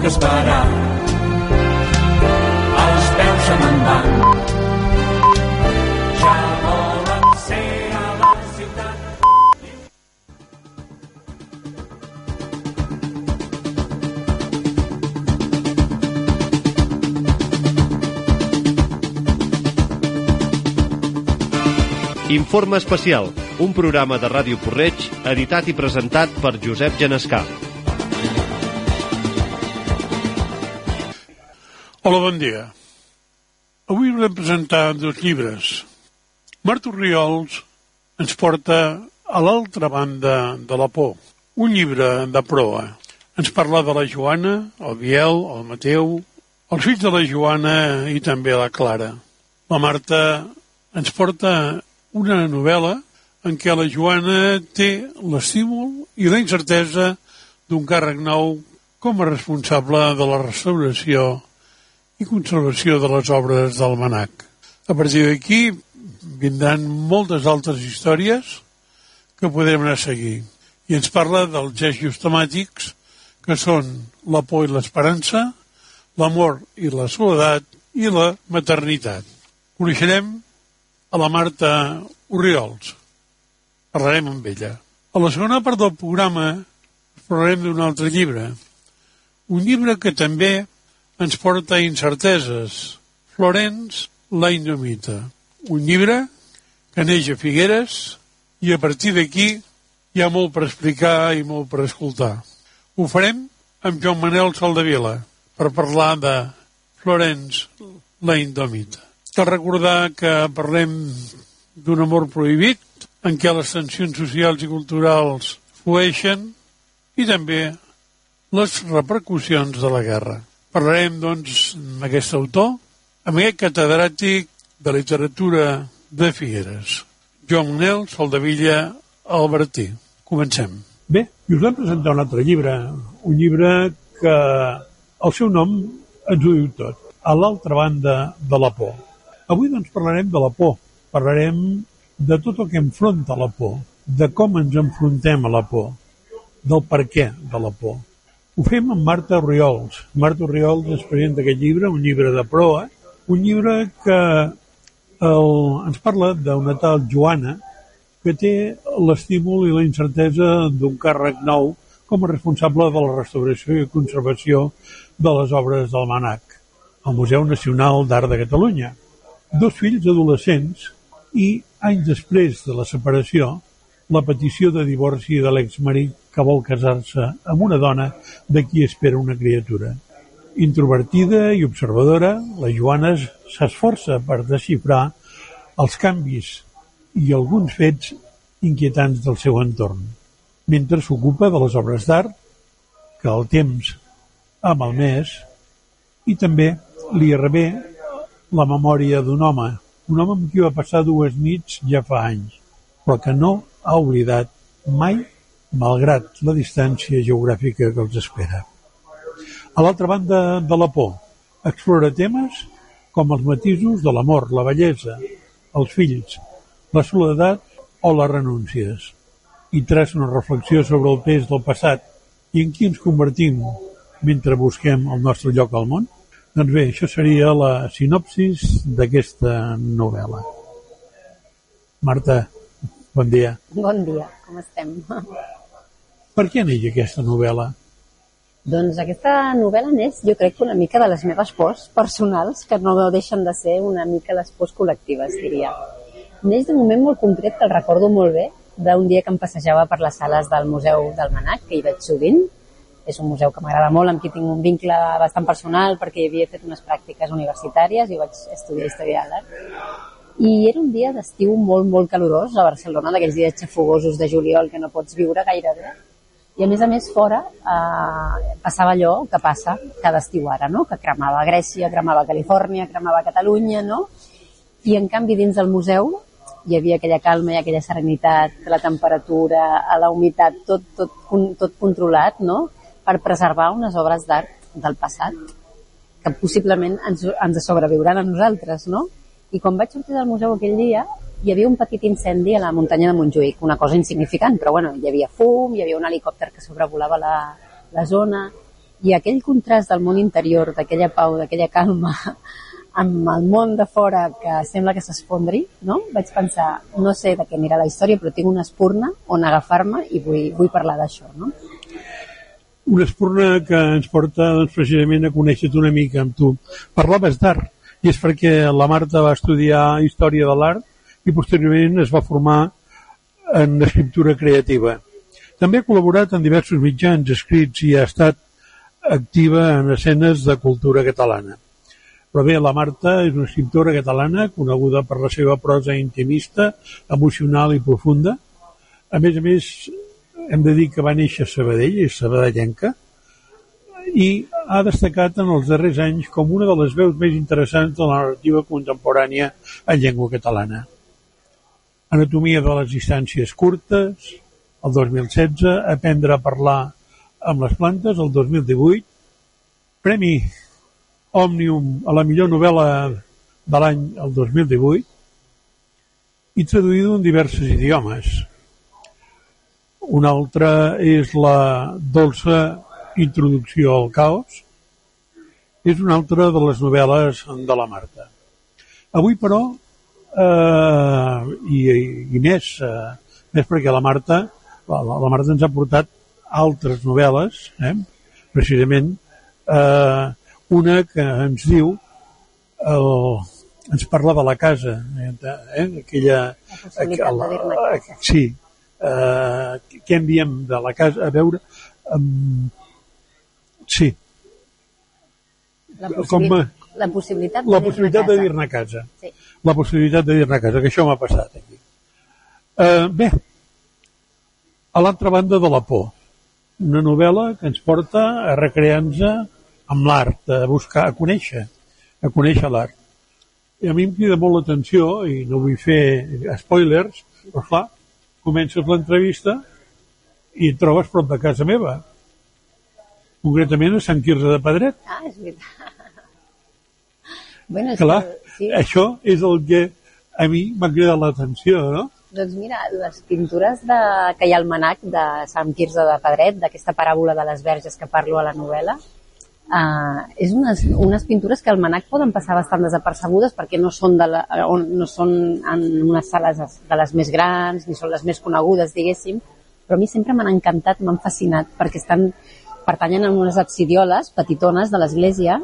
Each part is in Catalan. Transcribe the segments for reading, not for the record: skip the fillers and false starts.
puc esperar. Els peus se me'n van. Ja volen ser a la ciutat. Informe especial, un programa de Ràdio Porreig editat i presentat per Josep Genescà. Hola, bon dia. Avui volem presentar dos llibres. Marta Orriols ens porta a l'altra banda de la por, un llibre de proa. Ens parla de la Joana, el Biel, el Mateu, els fills de la Joana i també la Clara. La Marta ens porta una novel·la en què la Joana té l'estímul i la incertesa d'un càrrec nou com a responsable de la restauració i conservació de les obres del Manac. A partir d'aquí vindran moltes altres històries que podrem anar a seguir. I ens parla dels eixos temàtics que són la por i l'esperança, l'amor i la soledat i la maternitat. Coneixerem a la Marta Orriols. Parlarem amb ella. A la segona part del programa parlarem d'un altre llibre. Un llibre que també ens porta incerteses. Florence, la Indomita. Un llibre que neix a Figueres i a partir d'aquí hi ha molt per explicar i molt per escoltar. Ho farem amb Joan Manel Soldevila per parlar de Florence, la Indomita. Cal recordar que parlem d'un amor prohibit, en què les tensions socials i culturals flueixen, i també les repercussions de la guerra. Parlarem, doncs, amb aquest autor, amb aquest catedràtic de literatura de Figueres, Joan Manel Soldevila Albertí. Comencem. Bé, i us vam presentar un altre llibre, un llibre que el seu nom ens ho diu tot, a l'altra banda de la por. Avui doncs parlarem de la por, parlarem de tot el que enfronta la por, de com ens enfrontem a la por, del per què de la por. Ho fem amb Marta Orriols. Marta Orriols ens presenta aquest llibre, un llibre de proa, un llibre que ens parla d'una tal Joana que té l'estímul i la incertesa d'un càrrec nou com a responsable de la restauració i conservació de les obres del Manac, al Museu Nacional d'Art de Catalunya. Dos fills adolescents i, anys després de la separació, la petició de divorci de l'exmarit que vol casar-se amb una dona de qui espera una criatura. Introvertida i observadora, la Joana s'esforça per desxifrar els canvis i alguns fets inquietants del seu entorn, mentre s'ocupa de les obres d'art que el temps ha malmès i també li revé la memòria d'un home amb qui va passar 2 nits ja fa anys, però que no ha oblidat mai, malgrat la distància geogràfica que els espera. A l'altra banda de la por, explora temes com els matisos de l'amor, la bellesa, els fills, la soledat o les renúncies, i traça una reflexió sobre el pes del passat i en qui ens convertim mentre busquem el nostre lloc al món. Doncs bé, això seria la sinopsis d'aquesta novel·la. Marta, bon dia. Bon dia, com estem? Per què neix aquesta novel·la? Doncs aquesta novel·la neix, jo crec, una mica de les meves pors personals, que no deixen de ser una mica les pors col·lectives, diria. Neix d'un moment molt concret que el recordo molt bé, d'un dia que em passejava per les sales del Museu del Manac, que hi veig sovint. És un museu que m'agrada molt, amb qui tinc un vincle bastant personal, perquè hi havia fet unes pràctiques universitàries i vaig estudiar història de l'art. I era un dia d'estiu molt, molt calorós a Barcelona, d'aquells dies xafogosos de juliol que no pots viure gaire bé. I a més, fora passava allò que passa cada estiu ara, no? Que cremava Grècia, cremava Califòrnia, cremava Catalunya, no? I en canvi dins del museu hi havia aquella calma i aquella serenitat, la temperatura, la humitat, tot controlat, no? Per preservar unes obres d'art del passat que possiblement ens sobreviuran a nosaltres, no? I quan vaig sortir del museu aquell dia, hi havia un petit incendi a la muntanya de Montjuïc, una cosa insignificant, però bueno, hi havia fum, hi havia un helicòpter que sobrevolava la zona, I aquell contrast del món interior, d'aquella pau, d'aquella calma, amb el món de fora que sembla que s'esfondri, no? Vaig pensar, no sé de què anirà la història, però tinc una espurna on agafar-me i vull parlar d'això, no? Una espurna que ens porta doncs, precisament a conèixer-te una mica amb tu. Parlaves d'art, i és perquè la Marta va estudiar Història de l'Art i posteriorment es va formar en escriptura creativa. També ha col·laborat en diversos mitjans escrits i ha estat activa en escenes de cultura catalana. Però bé, la Marta és una escriptora catalana coneguda per la seva prosa intimista, emocional i profunda. A més, hem de dir que va néixer a Sabadell, és sabadellenca, i ha destacat en els darrers anys com una de les veus més interessants de la narrativa contemporània en llengua catalana. Anatomia de les distàncies curtes, el 2016, Aprendre a parlar amb les plantes, el 2018, Premi Òmnium a la millor novel·la de l'any, el 2018, i traduïda en diversos idiomes. Una altra és la dolça Introducció al caos. És una altra de les novel·les de la Marta. Avui, però, i més perquè la Marta ens ha portat altres novel·les, precisament una que ens diu ens parla de la casa, aquella... La possibilitat de dir-ne casa. Sí. Què en diem de la casa? A veure... Sí. La possibilitat de dir-ne casa. Sí. La possibilitat de dir-ne casa, que això m'ha passat aquí. Bé, a l'altra banda de la por, una novel·la que ens porta a recrear-nos amb l'art, a conèixer l'art. I a mi em crida molt l'atenció, i no vull fer spoilers, però clar, comences l'entrevista i et trobes prop de casa meva. Concretament a Sant Quirze de Pedret. Ah, és veritat. Bueno, clar, sí. Això és el que a mi m'ha cridat l'atenció, no? Doncs mira, les pintures que hi ha al manac de Sant Quirze de Pedret, d'aquesta paràbola de les verges que parlo a la novel·la, és unes pintures que al manac poden passar bastant desapercebudes perquè no són en unes sales de les més grans, ni són les més conegudes, diguéssim, però a mi sempre m'han encantat, m'han fascinat, perquè pertanyen a unes absidioles petitones de l'església,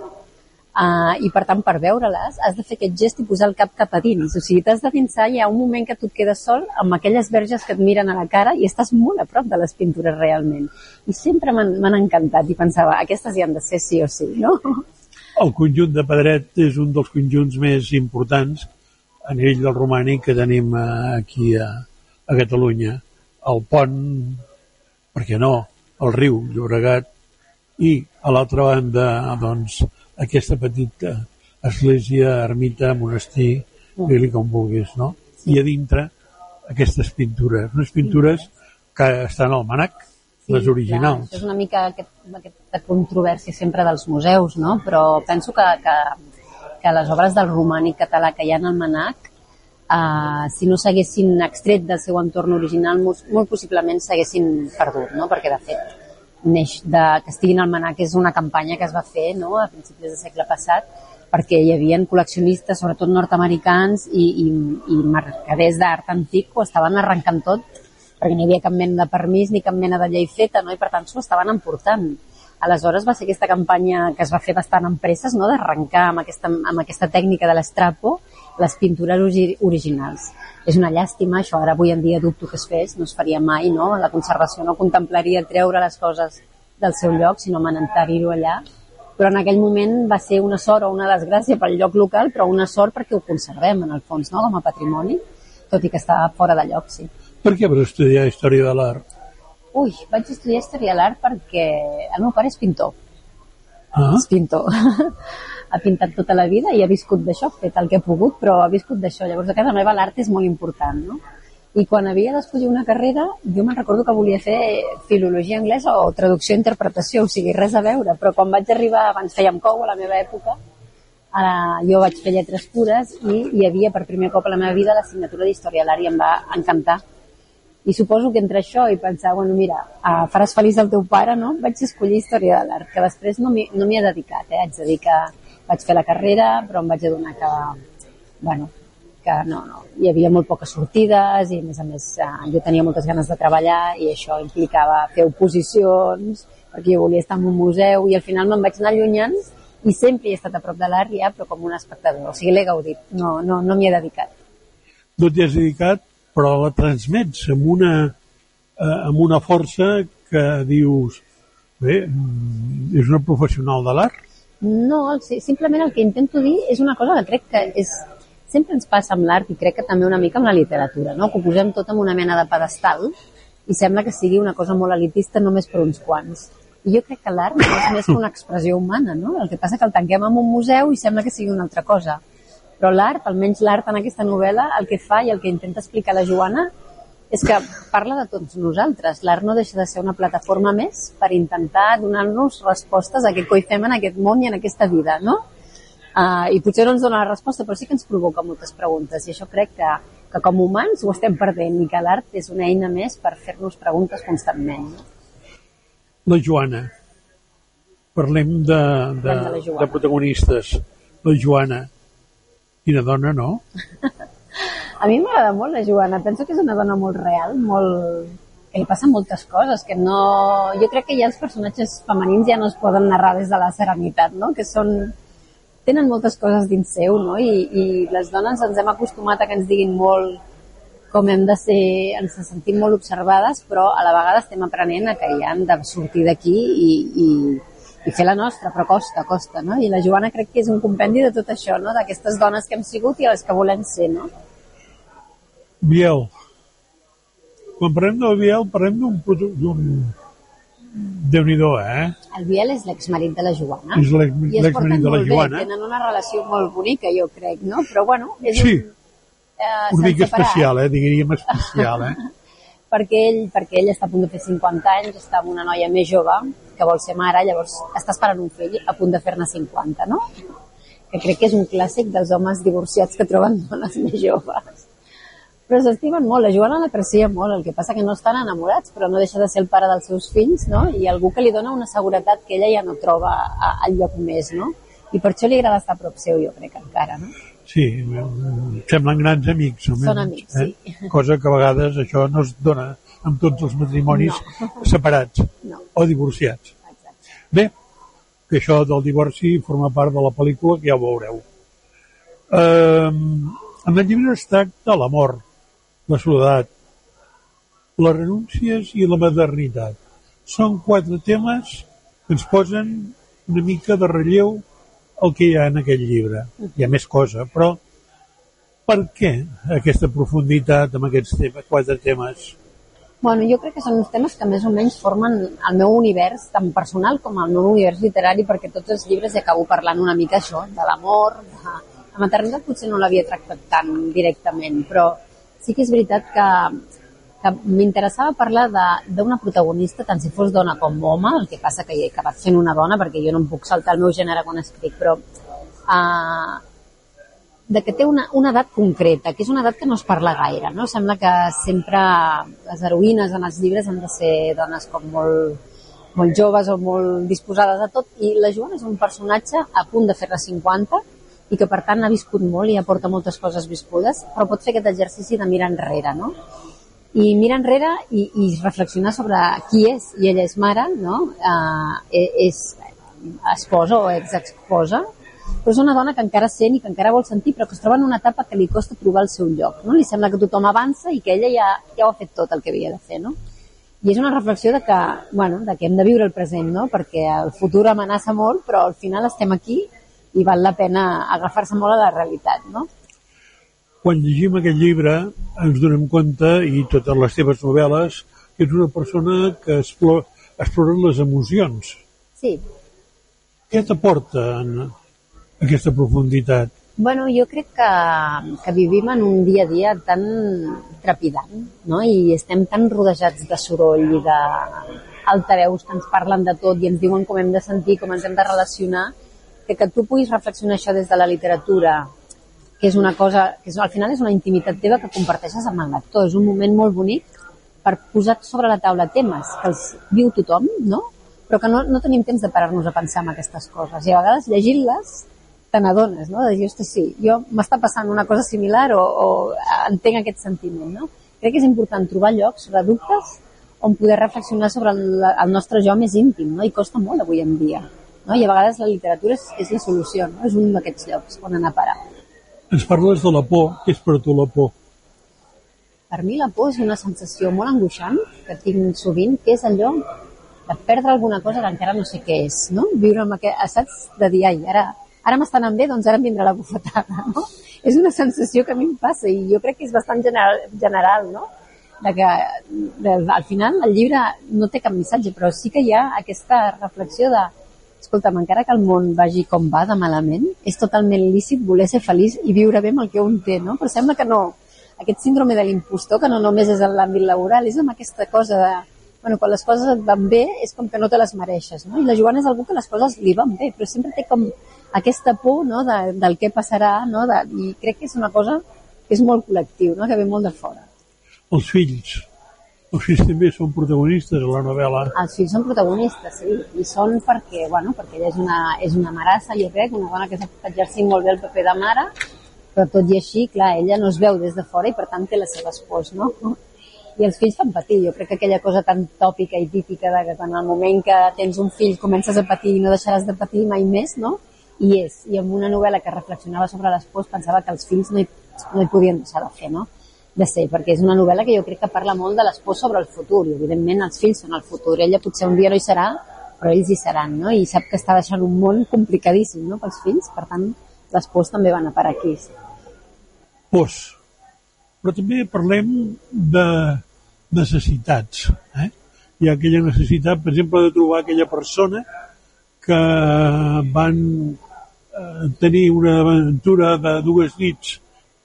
i per tant per veure-les has de fer aquest gest i posar el cap cap a dins, o sigui, t'has de pensar, hi ha un moment que tu et quedes sol amb aquelles verges que et miren a la cara i estàs molt a prop de les pintures realment, i sempre m'han encantat i pensava, aquestes hi han de ser sí o sí, no? El conjunt de Pedret és un dels conjunts més importants a nivell del romànic que tenim aquí a Catalunya. El pont, per què no, el riu Llobregat, i a l'altra banda, doncs, aquesta petita església, ermita, monestir, dir-li com vulguis, no? I a dintre aquestes pintures, unes pintures que estan al manac, les originals. Clar, és una mica aquesta controvèrsia sempre dels museus, no? Però penso que les obres del romànic català que hi ha al manac, si no s'haguessin extret del seu entorn original, molt possiblement s'haguessin perdut, no? Perquè, de fet, neix que estiguin al manac és una campanya que es va fer, no?, a principis del segle passat, perquè hi havia col·leccionistes, sobretot nord-americans i mercaders d'art antic, ho estaven arrencant tot, perquè no hi havia cap mena de permís ni cap mena de llei feta, no?, i per tant s'ho estaven emportant. Aleshores va ser aquesta campanya que es va fer bastant amb presses, no?, d'arrencar amb aquesta tècnica de l'estrapo les pintures originals. És una llàstima, això ara avui en dia dubto que es fes, no es faria mai, no? La conservació no contemplaria treure les coses del seu lloc, sinó mantenir-ho allà. Però en aquell moment va ser una sort o una desgràcia pel lloc local, però una sort perquè ho conservem, en el fons, no?, com a patrimoni, tot i que estava fora de lloc, sí. Per què vas estudiar Història de l'Art? Ui, vaig estudiar Història de l'Art perquè el meu pare és pintor. És pintor. Ha pintat tota la vida i ha viscut d'això, ha fet el que ha pogut, però ha viscut d'això. Llavors, a casa meva l'art és molt important, no? I quan havia d'escollir una carrera, jo me'n recordo que volia fer filologia anglesa o traducció i interpretació, o sigui, res a veure, però quan vaig arribar, abans fèiem COU a la meva època, jo vaig fer lletres pures i hi havia per primer cop a la meva vida l'assignatura d'Història de l'Art i em va encantar. I suposo que entre això i pensar, bueno, mira, faràs feliç el teu pare, no? Vaig escollir Història de l'Art, que després no m'hi he dedicat, haig de dir que vaig fer la carrera, però em vaig adonar que, bueno, que no, hi havia molt poques sortides i, a més, jo tenia moltes ganes de treballar i això implicava fer oposicions, perquè jo volia estar en un museu i al final me'n vaig anar allunyant i sempre he estat a prop de l'art ja, però com un espectador, o sigui, l'he gaudit, no m'hi he dedicat. No t'hi has dedicat, però la transmets amb una força que dius, bé, és una professional de l'art? No, simplement el que intento dir és una cosa que crec que sempre ens passa amb l'art i crec que també una mica amb la literatura, no? Que ho posem tot en una mena de pedestal i sembla que sigui una cosa molt elitista només per uns quants. I jo crec que l'art no és més que una expressió humana, no? El que passa que el tanquem en un museu i sembla que sigui una altra cosa. Però l'art, almenys l'art en aquesta novel·la, el que fa i el que intenta explicar la Joana és que parla de tots nosaltres. L'art no deixa de ser una plataforma més per intentar donar-nos respostes a què coi fem en aquest món i en aquesta vida, no? I potser no ens dona la resposta, però sí que ens provoca moltes preguntes. I això crec que com a humans ho estem perdent i que l'art és una eina més per fer-nos preguntes constantment. La Joana. Parlem de protagonistes. La Joana. Quina dona, no? A mi m'agrada molt la Joana. Penso que és una dona molt real, que li passen moltes coses, que no... Jo crec que ja els personatges femenins ja no es poden narrar des de la serenitat, no? Que tenen moltes coses dins seu, no? I les dones ens hem acostumat a que ens diguin molt com hem de ser, ens sentim molt observades, però a la vegada estem aprenent a que ja hem de sortir d'aquí i fer la nostra, però costa, no? I la Joana crec que és un compendi de tot això, no? D'aquestes dones que hem sigut i les que volem ser, no? Biel. Quan parlem del Biel, parlem d'un Déu-n'hi-do, El Biel és l'exmarit de la Joana. És l'exmarit de la Joana. Tenen una relació molt bonica, jo crec, no? Però, bueno... Sí, una mica especial, diríem especial, perquè ell està a punt de fer 50 anys, està amb una noia més jove, que vol ser mare, llavors està esperant un fill a punt de fer-ne 50, no? Que crec que és un clàssic dels homes divorciats que troben dones més joves. Però s'estimen molt, la Joana l'aprecia molt, el que passa que no estan enamorats, però no deixa de ser el pare dels seus fills, no? I algú que li dona una seguretat que ella ja no troba al lloc més, no? I per això li agrada estar a prop seu, jo crec, encara, no? Sí, semblen grans amics. Són amics, sí. Cosa que a vegades això no es dona amb tots els matrimonis separats o divorciats. Exacte. Bé, que això del divorci forma part de la pel·lícula, que ja ho veureu. En el llibre es tracta l'amor, la soledat, les renúncies i la modernitat. Són 4 temes que ens posen una mica de relleu el que hi ha en aquest llibre. Hi ha més cosa, però per què aquesta profunditat amb aquests 4 temes? Bueno, jo crec que són uns temes que més o menys formen el meu univers, tant personal com el meu univers literari, perquè tots els llibres hi acabo parlant una mica això, de l'amor, la maternitat potser no l'havia tractat tant directament, però sí que és veritat que m'interessava parlar d'una protagonista, tant si fos dona com home, el que passa que he acabat fent una dona, perquè jo no em puc saltar el meu gènere quan escric, però que té una edat concreta, que és una edat que no es parla gaire, no? Sembla que sempre les heroïnes en els llibres han de ser dones com molt joves o molt disposades a tot, i la Joana és un personatge a punt de fer-ne 50 i que per tant ha viscut molt i aporta moltes coses viscudes, però pot fer aquest exercici de mirar enrere, no? I mirar enrere i reflexionar sobre qui és, i ella és mare, no? És esposa o exesposa, però és una dona que encara sent i que encara vol sentir, però que es troba en una etapa que li costa trobar el seu lloc, no? Li sembla que tothom avança i que ella ja ho ha fet tot el que havia de fer, no? I és una reflexió de que hem de viure el present, no? Perquè el futur amenaça molt, però al final estem aquí i val la pena agafar-se molt a la realitat, no? Quan llegim aquest llibre ens donem compte, i totes les teves novel·les, que ets una persona que explora les emocions. Sí. Què t'aporta en aquesta profunditat? Bueno, jo crec que vivim en un dia a dia tan trepidant, no? I estem tan rodejats de soroll i d'altaveus que ens parlen de tot i ens diuen com hem de sentir, com ens hem de relacionar, que tu puguis reflexionar això des de la literatura, que és una cosa, que al final és una intimitat teva que comparteixes amb el lector. És un moment molt bonic per posar sobre la taula temes que els viu tothom, no? Però que no tenim temps de parar-nos a pensar en aquestes coses. I a vegades llegint-les te n'adones, no? De dir, hosti, sí, jo m'està passant una cosa similar o entenc aquest sentiment, no? Crec que és important trobar llocs, reductes, on poder reflexionar sobre el nostre jo més íntim, no? I costa molt avui en dia, no? I a vegades la literatura és la solució, no? És un d'aquests llocs on anar a parar. Ens parles de la por. Què és per tu la por? Per mi la por és una sensació molt angoixant que tinc sovint, que és allò de perdre alguna cosa que encara no sé què és, no? Viure amb aquest, saps? De dir, ai, ara m'està anant bé, doncs ara em vindrà la bufetada, no? És una sensació que a mi em passa i jo crec que és bastant general, no? De que al final el llibre no té cap missatge, però sí que hi ha aquesta reflexió de, escolta'm, encara que el món vagi com va de malament, és totalment lícit voler ser feliç i viure bé amb el que un té, no? Però sembla que no. Aquest síndrome de l'impostor, que no només és en l'àmbit laboral, és amb aquesta cosa de, bueno, quan les coses et van bé és com que no te les mereixes, no? I la Joana és algú que les coses li van bé, però sempre té com aquesta por, no?, del què passarà, no? I crec que és una cosa que és molt col·lectiu, no?, que ve molt de fora. Els fills també són protagonistes a la novel·la. Els fills són protagonistes, sí, i són perquè ella és una marassa, jo crec, una dona que sap exercir molt bé el paper de mare, però tot i així, clar, ella no es veu des de fora i per tant té les seves pors, no? I els fills fan patir. Jo crec que aquella cosa tan tòpica i típica de que quan al moment que tens un fill comences a patir i no deixaràs de patir mai més, no? I amb una novel·la que reflexionava sobre les pors pensava que els fills no hi podien deixar de fer, no? De ser, perquè és una novel·la que jo crec que parla molt de les pors sobre el futur i evidentment els fills són el futur. Ella potser un dia no hi serà, però ells hi seran, no? I sap que està deixant un món complicadíssim, no?, pels fills, per tant les pors també van a parar aquí. Pors. Però també parlem de necessitats. Hi ha aquella necessitat, per exemple, de trobar aquella persona que van tenir una aventura de 2 nits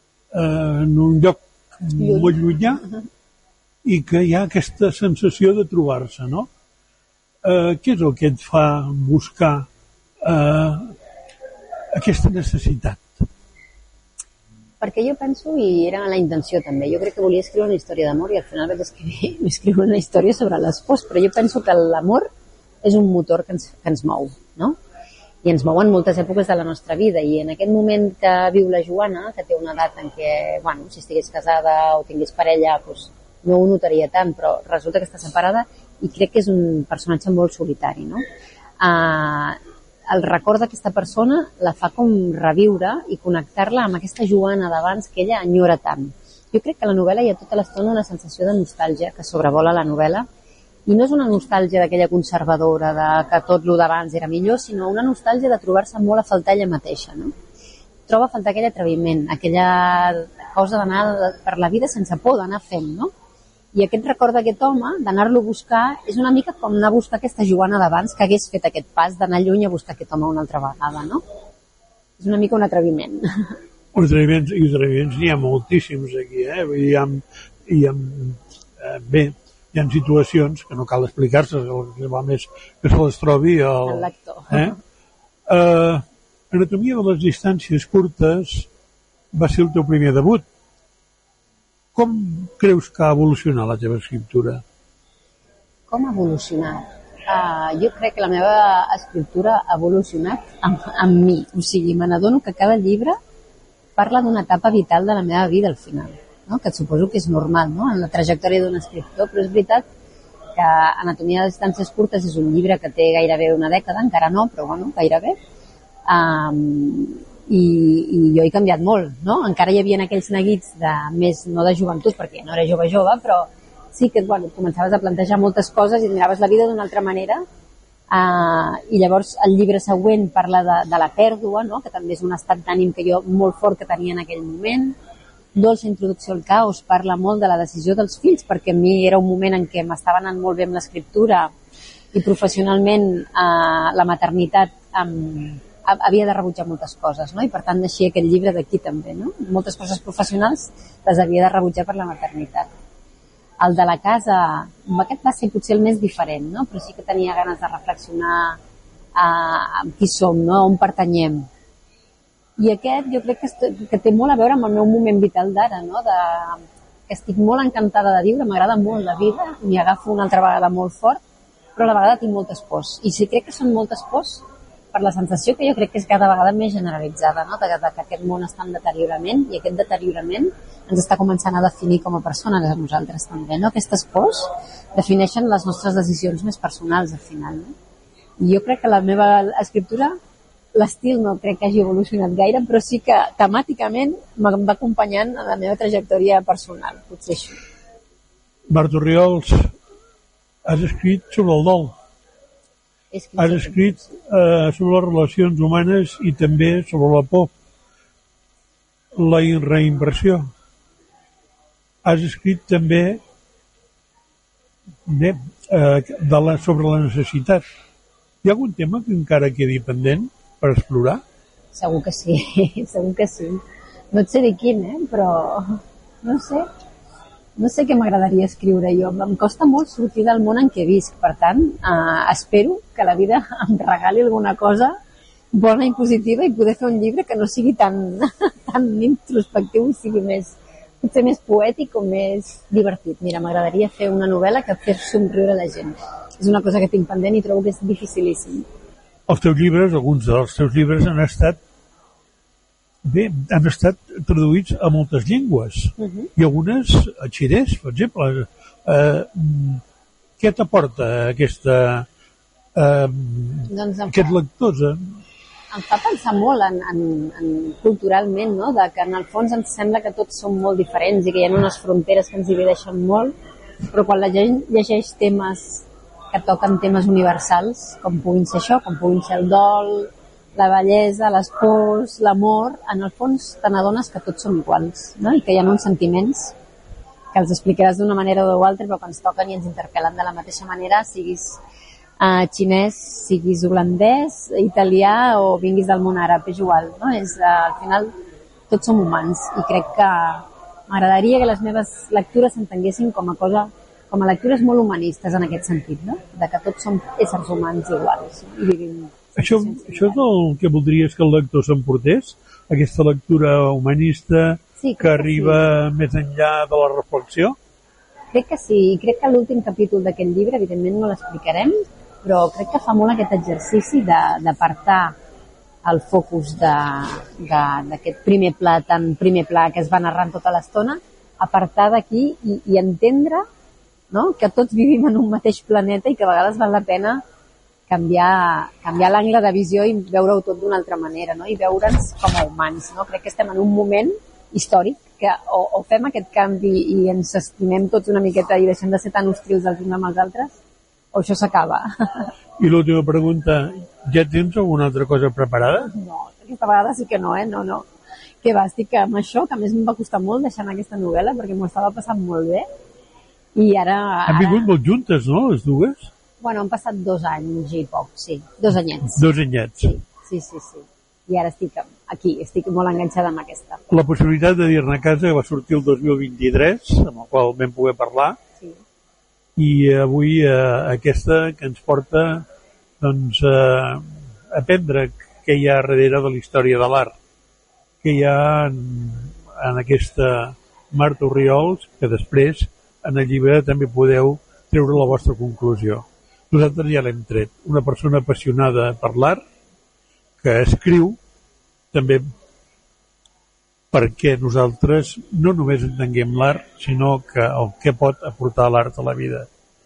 en un lloc molt llunyà i que hi ha aquesta sensació de trobar-se, no? Què és el que et fa buscar aquesta necessitat? Perquè jo penso, i era la intenció també, jo crec que volia escriure una història d'amor i al final vaig escriure una història sobre les pors, però jo penso que l'amor és un motor que ens mou, no? I ens mou en moltes èpoques de la nostra vida i en aquest moment que viu la Joana, que té una edat en què, bueno, si estigués casada o tingués parella, doncs no ho notaria tant, però resulta que està separada i crec que és un personatge molt solitari, no? El record d'aquesta persona la fa com reviure i connectar-la amb aquesta Joana d'abans que ella enyora tant. Jo crec que a la novel·la hi ha tota l'estona una sensació de nostàlgia que sobrevola la novel·la i no és una nostàlgia d'aquella conservadora de que tot lo d'abans era millor, sinó una nostàlgia de trobar-se molt a faltar ella mateixa, no? Troba a faltar aquell atreviment, aquella cosa d'anar per la vida sense por, d'anar fent, no? I aquest record d'aquest home, d'anar-lo a buscar, és una mica com anar a buscar aquesta Joana d'abans que hagués fet aquest pas d'anar lluny a buscar aquest home una altra vegada, no? És una mica un atreviment. Atreviments n'hi ha moltíssims aquí, bé, hi ha situacions que no cal explicar-se, que va més que se les trobi el lector. Anatomia de les distàncies curtes va ser el teu primer debut. Com creus que ha evolucionat la teva escriptura? Com ha evolucionat? Jo crec que la meva escriptura ha evolucionat amb mi. O sigui, me n'adono que cada llibre parla d'una etapa vital de la meva vida al final, no? Que suposo que és normal, no?, en la trajectòria d'un escriptor, però és veritat que Anatomia de distàncies curtes és un llibre que té gairebé una dècada, encara no, però bueno, gairebé. I jo he canviat molt, no? Encara hi havia aquells neguits de més, no de joventut, perquè no era jove, però sí que, bueno, començaves a plantejar moltes coses i miraves la vida d'una altra manera, i llavors el llibre següent parla de la pèrdua, no?, que també és un estat d'ànim que jo molt fort que tenia en aquell moment. Dolça introducció al caos parla molt de la decisió dels fills, perquè a mi era un moment en què m'estava anant molt bé amb l'escriptura i professionalment la maternitat havia de rebutjar moltes coses, no? I per tant naixia aquest llibre d'aquí també, no? Moltes coses professionals les havia de rebutjar per la maternitat. El de la casa, aquest va ser potser el més diferent, no? Però sí que tenia ganes de reflexionar amb qui som, no?, on pertanyem. I aquest jo crec que té molt a veure amb el meu moment vital d'ara, no?, que estic molt encantada de viure, m'agrada molt la vida, m'hi agafo una altra vegada molt fort, però a la vegada tinc moltes pors. I sí, crec que són moltes pors per la sensació que jo crec que és cada vegada més generalitzada, no? de que aquest món està en deteriorament, i aquest deteriorament ens està començant a definir com a persones a nosaltres també. No? Aquestes pors defineixen les nostres decisions més personals al final. No? I jo crec que la meva escriptura, l'estil no crec que hagi evolucionat gaire, però sí que temàticament va acompanyant a la meva trajectòria personal, potser això. Marta Orriols, has escrit sobre el dol, has escrit sobre les relacions humanes i també sobre la por, la reinversió. Has escrit també sobre la necessitat. Hi ha algun tema que encara quedi pendent per explorar? Segur que sí, segur que sí. No et sé dir quin, però no sé què m'agradaria escriure jo. Em costa molt sortir del món en què visc, per tant, espero que la vida em regali alguna cosa bona i positiva i poder fer un llibre que no sigui tan introspectiu i sigui potser més poètic o més divertit. Mira, m'agradaria fer una novel·la que fes somriure la gent. És una cosa que tinc pendent i trobo que és dificilíssim. Els teus llibres, alguns dels teus llibres han estat traduïts a moltes llengües. I algunes a xinès, per exemple. Què t'aporta aquests lectors? Em fa pensar molt en culturalment, no? De que en el fons ens sembla que tots som molt diferents i que hi ha unes fronteres que ens divideixen molt, però quan la gent llegeix temes que toquen temes universals, com puguin ser això, com puguin ser el dol, la bellesa, les pors, l'amor, en el fons te n'adones que tots som iguals, no? I que hi ha uns sentiments que els explicaràs d'una manera o d'altra, però que ens toquen i ens interpel·len de la mateixa manera, siguis xinès, siguis holandès, italià o vinguis del món àrab, és igual, no? Al final tots som humans i crec que m'agradaria que les meves lectures s'entenguessin com a lectures molt humanistes en aquest sentit, no? De que tots som éssers humans iguals i vivim. Això és el que voldries que el lector s'emportés? Aquesta lectura humanista que arriba més enllà de la reflexió? Crec que sí, i crec que l'últim capítol d'aquest llibre, evidentment no l'explicarem, però crec que fa molt aquest exercici d'apartar el focus d'aquest primer pla que es va narrant tota l'estona, apartar d'aquí i entendre, no? Que tots vivim en un mateix planeta i que a vegades val la pena canviar l'angle de visió i veure-ho tot d'una altra manera, no? I veure'ns com a humans, no? Crec que estem en un moment històric que o fem aquest canvi i ens estimem tots una miqueta i deixem de ser tan hostils els uns amb els altres, o això s'acaba. I l'última pregunta, ja tens alguna altra cosa preparada? No, aquesta vegada sí que no, no. Què va, estic amb això, que a més em va costar molt deixar aquesta novel·la perquè m'ho estava passant molt bé. I ara... Han vingut molt juntes, no, les dues? Bueno, han passat 2 anys i poc, sí. 2 anyets. 2 anyets. Sí. I ara estic aquí, estic molt enganxada amb aquesta. La possibilitat de dir-ne a casa va sortir el 2023, amb el qual vam poder parlar, sí. I avui aquesta que ens porta doncs, a aprendre què hi ha darrere de la història de l'art, què hi ha en aquesta Marta Orriols, que després en el llibre també podeu treure la vostra conclusió. Nosaltres ja l'hem tret. Una persona apassionada per l'art, que escriu també perquè nosaltres no només entenguem l'art, sinó que el que pot aportar l'art a la vida.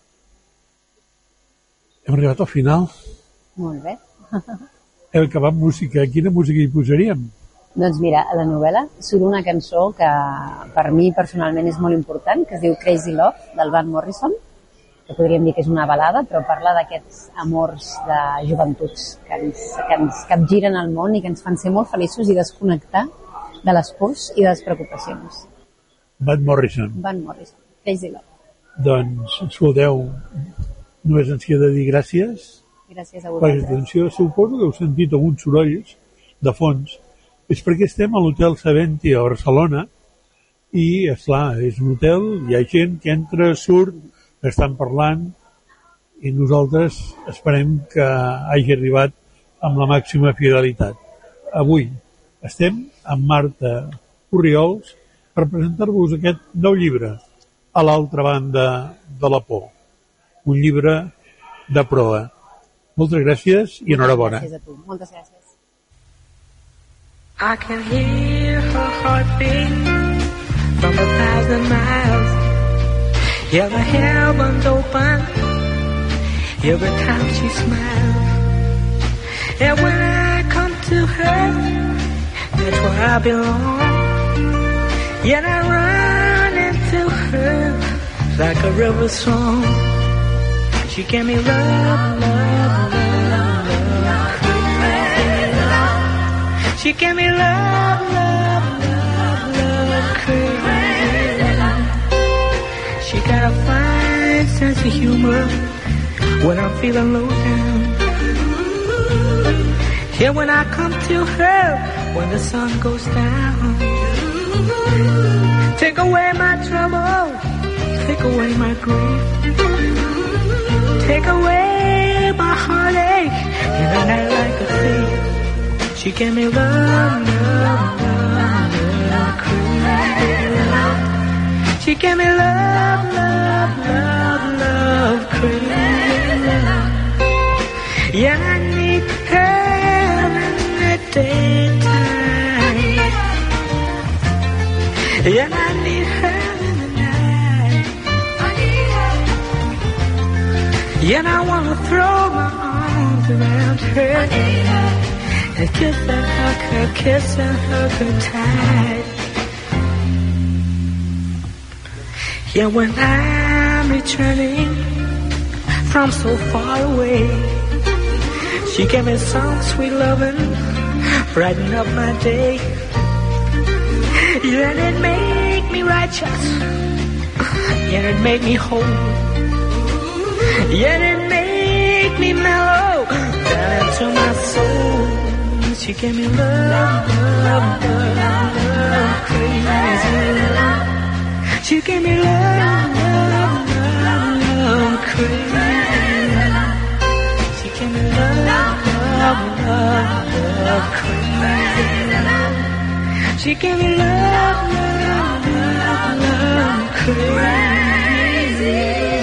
Hem arribat al final. Molt bé. Hem acabat música. Quina música hi posaríem? Doncs mira, a la novel·la surt una cançó que per mi personalment és molt important, que es diu Crazy Love, del Van Morrison, que podríem dir que és una balada, però parla d'aquests amors de joventuts que ens capgiren el món i que ens fan ser molt feliços i desconnectar de les pors i de les preocupacions. Van Morrison, Crazy Love. Doncs, escolteu, només ens queda dir gràcies. Gràcies a vosaltres. Per l'atenció, suposo que heu sentit alguns sorolls de fons. És perquè estem a l'Hotel Saventi a Barcelona i, esclar, és un hotel, hi ha gent que entra, surt, estan parlant i nosaltres esperem que hagi arribat amb la màxima fidelitat. Avui estem amb Marta Orriols per presentar-vos aquest nou llibre, A l'altra banda de la por. Un llibre de proa. Moltes gràcies i enhorabona. Gràcies a tu. Moltes gràcies. I can hear her heartbeat from 1,000 miles. Yeah, the heavens open every time she smiles. And when I come to her, that's where I belong. Yet I run into her like a river song. She gave me love, love, love, love, crazy love. She gave me love, love, love, love, crazy love. She got a fine sense of humor when I'm feeling low down. Yeah, when I come to her, when the sun goes down. Take away my trouble, take away my grief, take away my heartache, and I night like a thief. She gave me love, love, love, love, crazy love. She gave me love, love, love, love, crazy love. Yeah, I need her in the daytime. Yeah, I need her in the night. Yeah, I want to throw my arms around her and kiss and hug her tight. Yeah, when I'm returning from so far away, she gave me some sweet loving, brighten up my day. Yeah, it made me righteous. Yeah, it made me whole. Yeah, it made me mellow down into my soul. She gave me love, love, love, love, crazy love. She gave me love, love, love, love, crazy love. She gave me love, love, love, love, crazy love. She gave me love, love, love, love, crazy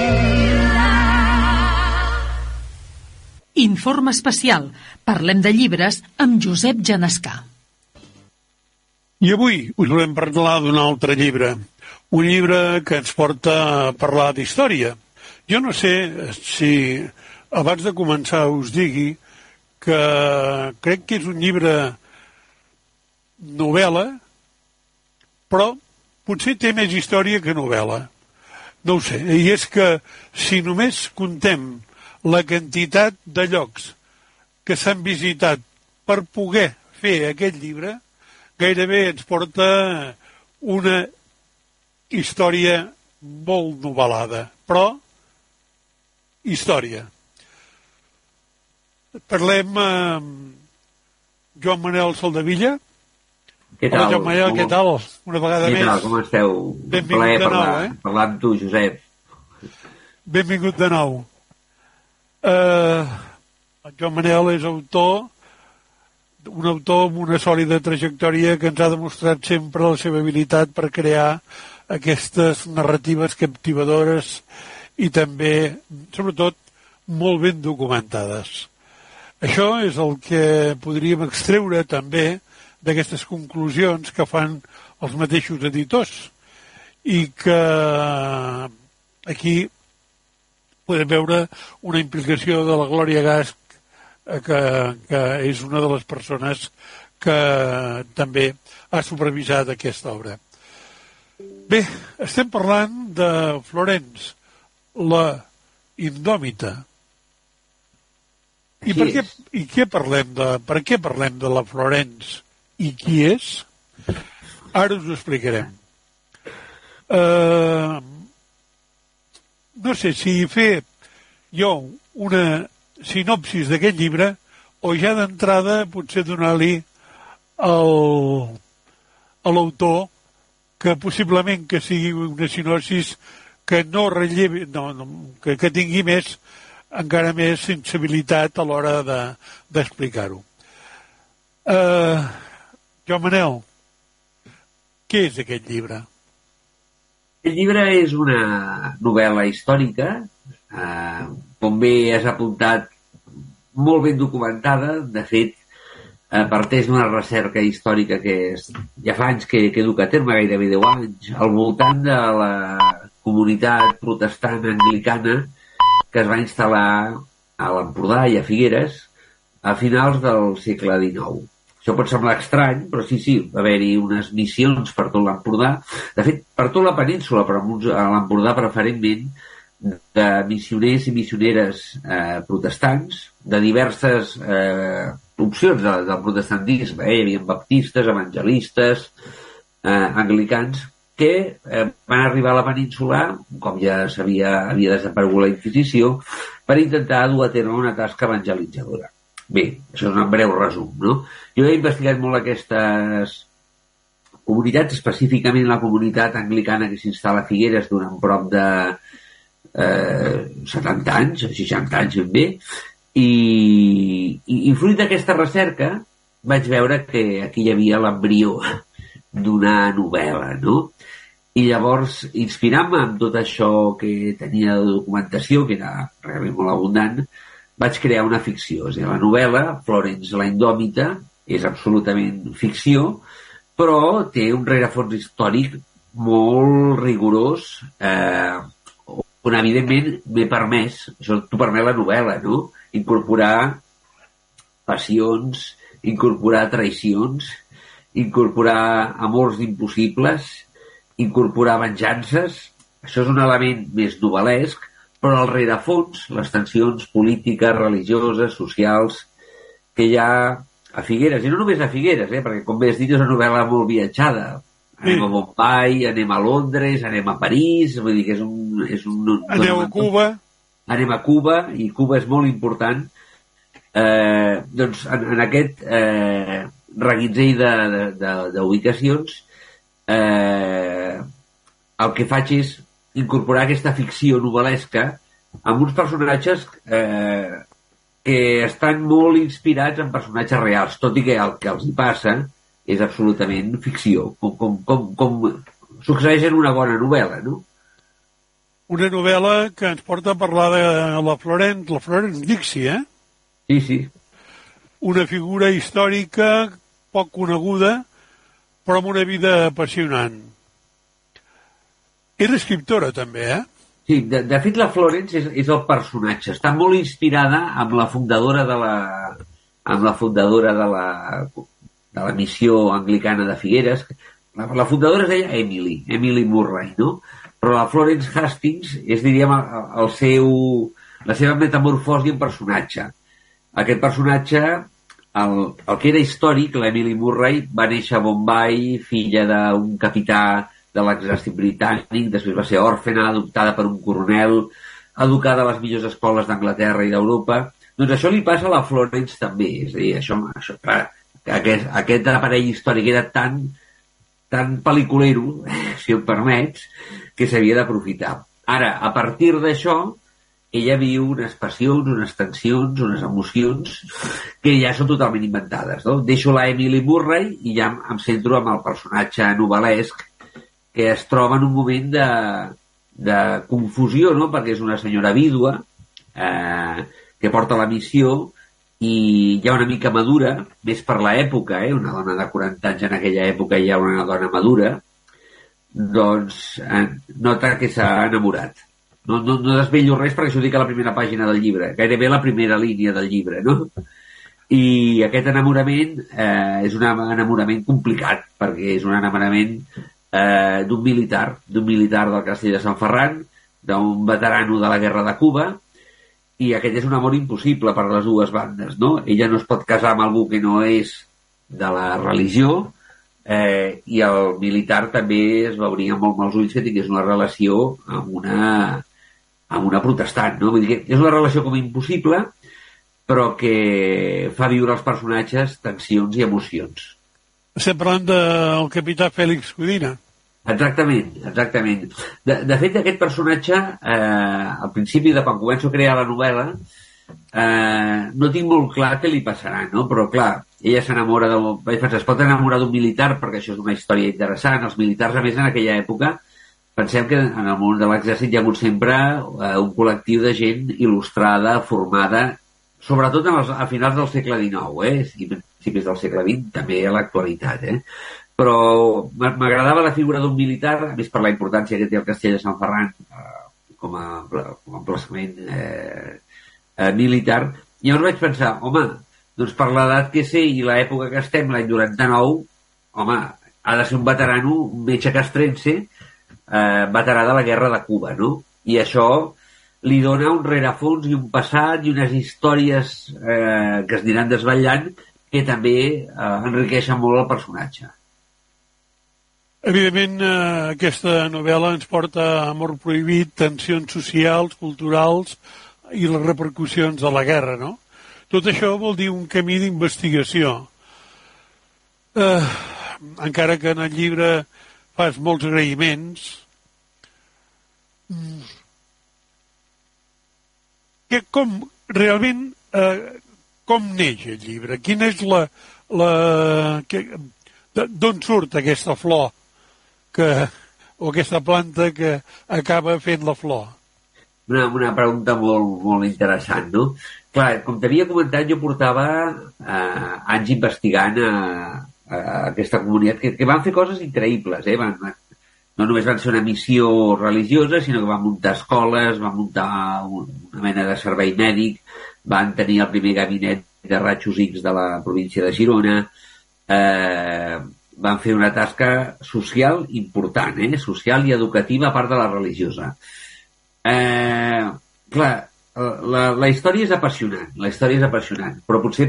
love. Informe especial. Parlem de llibres amb Josep Genescà. I avui us volem parlar d'un altre llibre. Un llibre que ens porta a parlar d'història. Jo no sé si abans de començar us digui que crec que és un llibre novel·la, però potser té més història que novel·la. No ho sé. I és que si només contem la quantitat de llocs que s'han visitat per poder fer aquest llibre, gairebé ens porta una història molt novel·lada. Però, història. Parlem amb Joan Manel Soldevilla. Què tal? Hola, Joan Manel, què tal? Una vegada més. Què tal, com esteu? Benvingut de nou, parlar amb tu, Josep. Benvingut de nou. Joan Manel és un autor amb una sòlida trajectòria que ens ha demostrat sempre la seva habilitat per crear aquestes narratives captivadores i també, sobretot, molt ben documentades. Això és el que podríem extreure també d'aquestes conclusions que fan els mateixos editors i que aquí podem veure una implicació de la Glòria Gasch, que és una de les persones que també ha supervisat aquesta obra. Bé, estem parlant de Florence, la indòmita. I per què parlem de la Florence i qui és? Ara us ho explicarem. No sé si fer jo una sinopsis d'aquest llibre o ja d'entrada potser donar-li a l'autor que possiblement que sigui una sinopsis que no rellevi, que tingui encara més sensibilitat a l'hora d'explicar-ho. Joan Manel, Què és aquest llibre? El llibre és una novel·la històrica, com bé has apuntat, molt ben documentada. De fet, parteix d'una recerca històrica que ja fa anys que duc a terme, gairebé 10 anys, al voltant de la comunitat protestant anglicana que es va instal·lar a l'Empordà i a Figueres a finals del segle XIX. Això pot semblar estrany, però sí, va haver-hi unes missions per tot l'Empordà. De fet, per tota la península, però a l'Empordà preferentment, de missioners i missioneres protestants, de diverses opcions del protestantisme. Hi havia baptistes, evangelistes, anglicans, que van arribar a la península, com ja havia desaparegut la Inquisició, per intentar dur a terme una tasca evangelitzadora. Bé, això és un breu resum, no? Jo he investigat molt aquestes comunitats, específicament la comunitat anglicana que s'instal·la a Figueres durant prop de 70 anys, 60 anys ben bé, i fruit d'aquesta recerca vaig veure que aquí hi havia l'embrió d'una novel·la, no? I llavors, inspirant-me amb tot això que tenia de documentació, que era realment molt abundant, vaig crear una ficció. És a dir, la novel·la, Florence la Indòmita, és absolutament ficció, però té un rerefons històric molt rigorós, on evidentment m'he permès, això t'ho permet la novel·la, no? Incorporar passions, incorporar traïcions, incorporar amors impossibles, incorporar venjances. Això és un element més novel·lesc, però al rerefons, les tensions polítiques, religioses, socials, que hi ha a Figueres, i no només a Figueres, perquè com bé has dit és una novel·la molt viatjada. Anem a Bombay, anem a Londres, anem a París, vull dir que és un Aneu a Cuba. Anem a Cuba, i Cuba és molt important. Doncs en aquest reguitzell d'ubicacions, el que faig és incorporar aquesta ficció novel·lesca amb uns personatges que estan molt inspirats en personatges reals, tot i que el que els hi passa és absolutament ficció, com succeeix en una bona novel·la, no? Una novel·la que ens porta a parlar de la Florence Dixie, Sí. Una figura històrica poc coneguda, però amb una vida apassionant. Era escriptora, també, Sí, de fet la Florence és el personatge. Està molt inspirada amb la fundadora de la missió anglicana de Figueres. La fundadora es deia Emily Murray, no? Però la Florence Hastings és, diríem, la seva metamorfosi en personatge. Aquest personatge, el que era històric, l'Emily Murray, va néixer a Bombay, filla d'un capità de l'exèrcit britànic, després va ser òrfena, adoptada per un coronel, educada a les millors escoles d'Anglaterra i d'Europa. Doncs això li passa a la Florence també. És a dir, aquest aparell històric era tan pel·liculero, si em permets, que s'havia d'aprofitar. Ara, a partir d'això, ella viu unes passions, unes tensions, unes emocions que ja són totalment inventades, no? Deixo la Emily Murray i ja em centro en el personatge novel·lesc que es troba en un moment de confusió, no? Perquè és una senyora vídua que porta la missió i ja una mica madura, més per l'època, una dona de 40 anys en aquella època ja una dona madura, doncs nota que s'ha enamorat. No desvello res perquè això ho dic a la primera pàgina del llibre, gairebé la primera línia del llibre, no? I aquest enamorament és un enamorament complicat, perquè és un enamorament d'un militar del castell de Sant Ferran, d'un veterano de la guerra de Cuba, i aquest és un amor impossible per a les dues bandes, no? Ella no es pot casar amb algú que no és de la religió, i el militar també es veuria amb molt mals ulls que tingués una relació amb una protestant, no? Vull dir que és una relació com impossible, però que fa viure als personatges tensions i emocions. Estem parlant del capità Fèlix Codina. Exactament. De fet, aquest personatge, al principi de quan començo a crear la novel·la, no tinc molt clar què li passarà, no? Però clar, ella s'enamora es pot enamorar d'un militar, perquè això és una història interessant. Els militars, a més, en aquella època, pensem que en el món de l'exèrcit hi ha hagut sempre un col·lectiu de gent il·lustrada, formada, sobretot a finals del segle XIX, i principis del segle XX, també a l'actualitat, Però m'agradava la figura d'un militar, a més per la importància que té el castell de Sant Ferran com a emplaçament militar. I llavors vaig pensar, home, doncs per l'edat que sé i l'època que estem, l'any 99, home, ha de ser un veterano, un metge castrense, veterà de la guerra de Cuba, no? I això li dona un rerefons i un passat i unes històries que es aniran desvetllant que també enriqueixen molt el personatge. Evidentment, aquesta novel·la ens porta a Amor prohibit, tensions socials, culturals i les repercussions de la guerra, no? Tot això vol dir un camí d'investigació. Encara que en el llibre fas molts agraïments, com neix el llibre? Quina és d'on surt aquesta flor o aquesta planta que acaba fent la flor? Una pregunta molt, molt interessant, no? Clar, com t'havia comentat, jo portava anys investigant a aquesta comunitat que van fer coses increïbles, no només van ser una missió religiosa, sinó que van muntar escoles, van muntar una mena de servei mèdic, van tenir el primer gabinet de rajos X de la província de Girona, van fer una tasca social important, social i educativa a part de la religiosa. Clar, la història és apassionant, però potser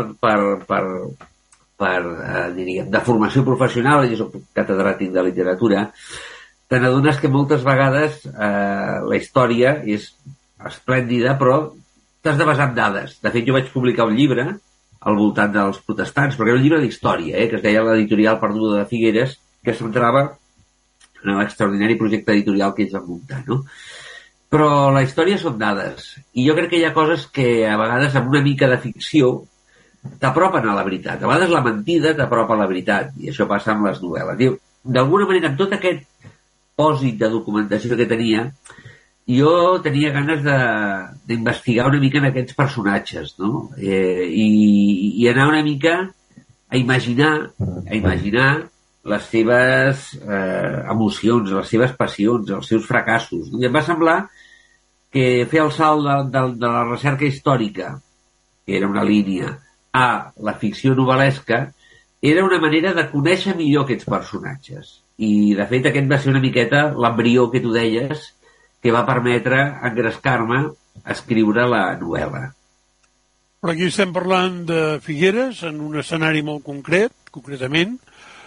diríem, de formació professional, jo soc catedràtic de literatura, te n'adones que moltes vegades la història és esplèndida, però t'has de basar en dades. De fet, jo vaig publicar un llibre al voltant dels protestants, perquè era un llibre d'història, que es deia l'editorial perduda de Figueres, que centrava en l'extraordinari projecte editorial que ells van muntar, no? Però la història són dades, i jo crec que hi ha coses que a vegades amb una mica de ficció t'apropen a la veritat. A vegades la mentida t'apropa a la veritat, i això passa amb les novel·les. D'alguna manera, amb tot aquest pòsit de documentació que tenia, jo tenia ganes d'investigar una mica en aquests personatges, no? I anar una mica a imaginar les seves emocions, les seves passions, els seus fracassos. I em va semblar que fer el salt de la recerca històrica, que era una línia, a la ficció novel·lesca, era una manera de conèixer millor aquests personatges. I, de fet, aquest va ser una miqueta l'embrió que tu deies, que va permetre engrescar-me a escriure la novel·la. Però aquí estem parlant de Figueres, en un escenari molt concretament.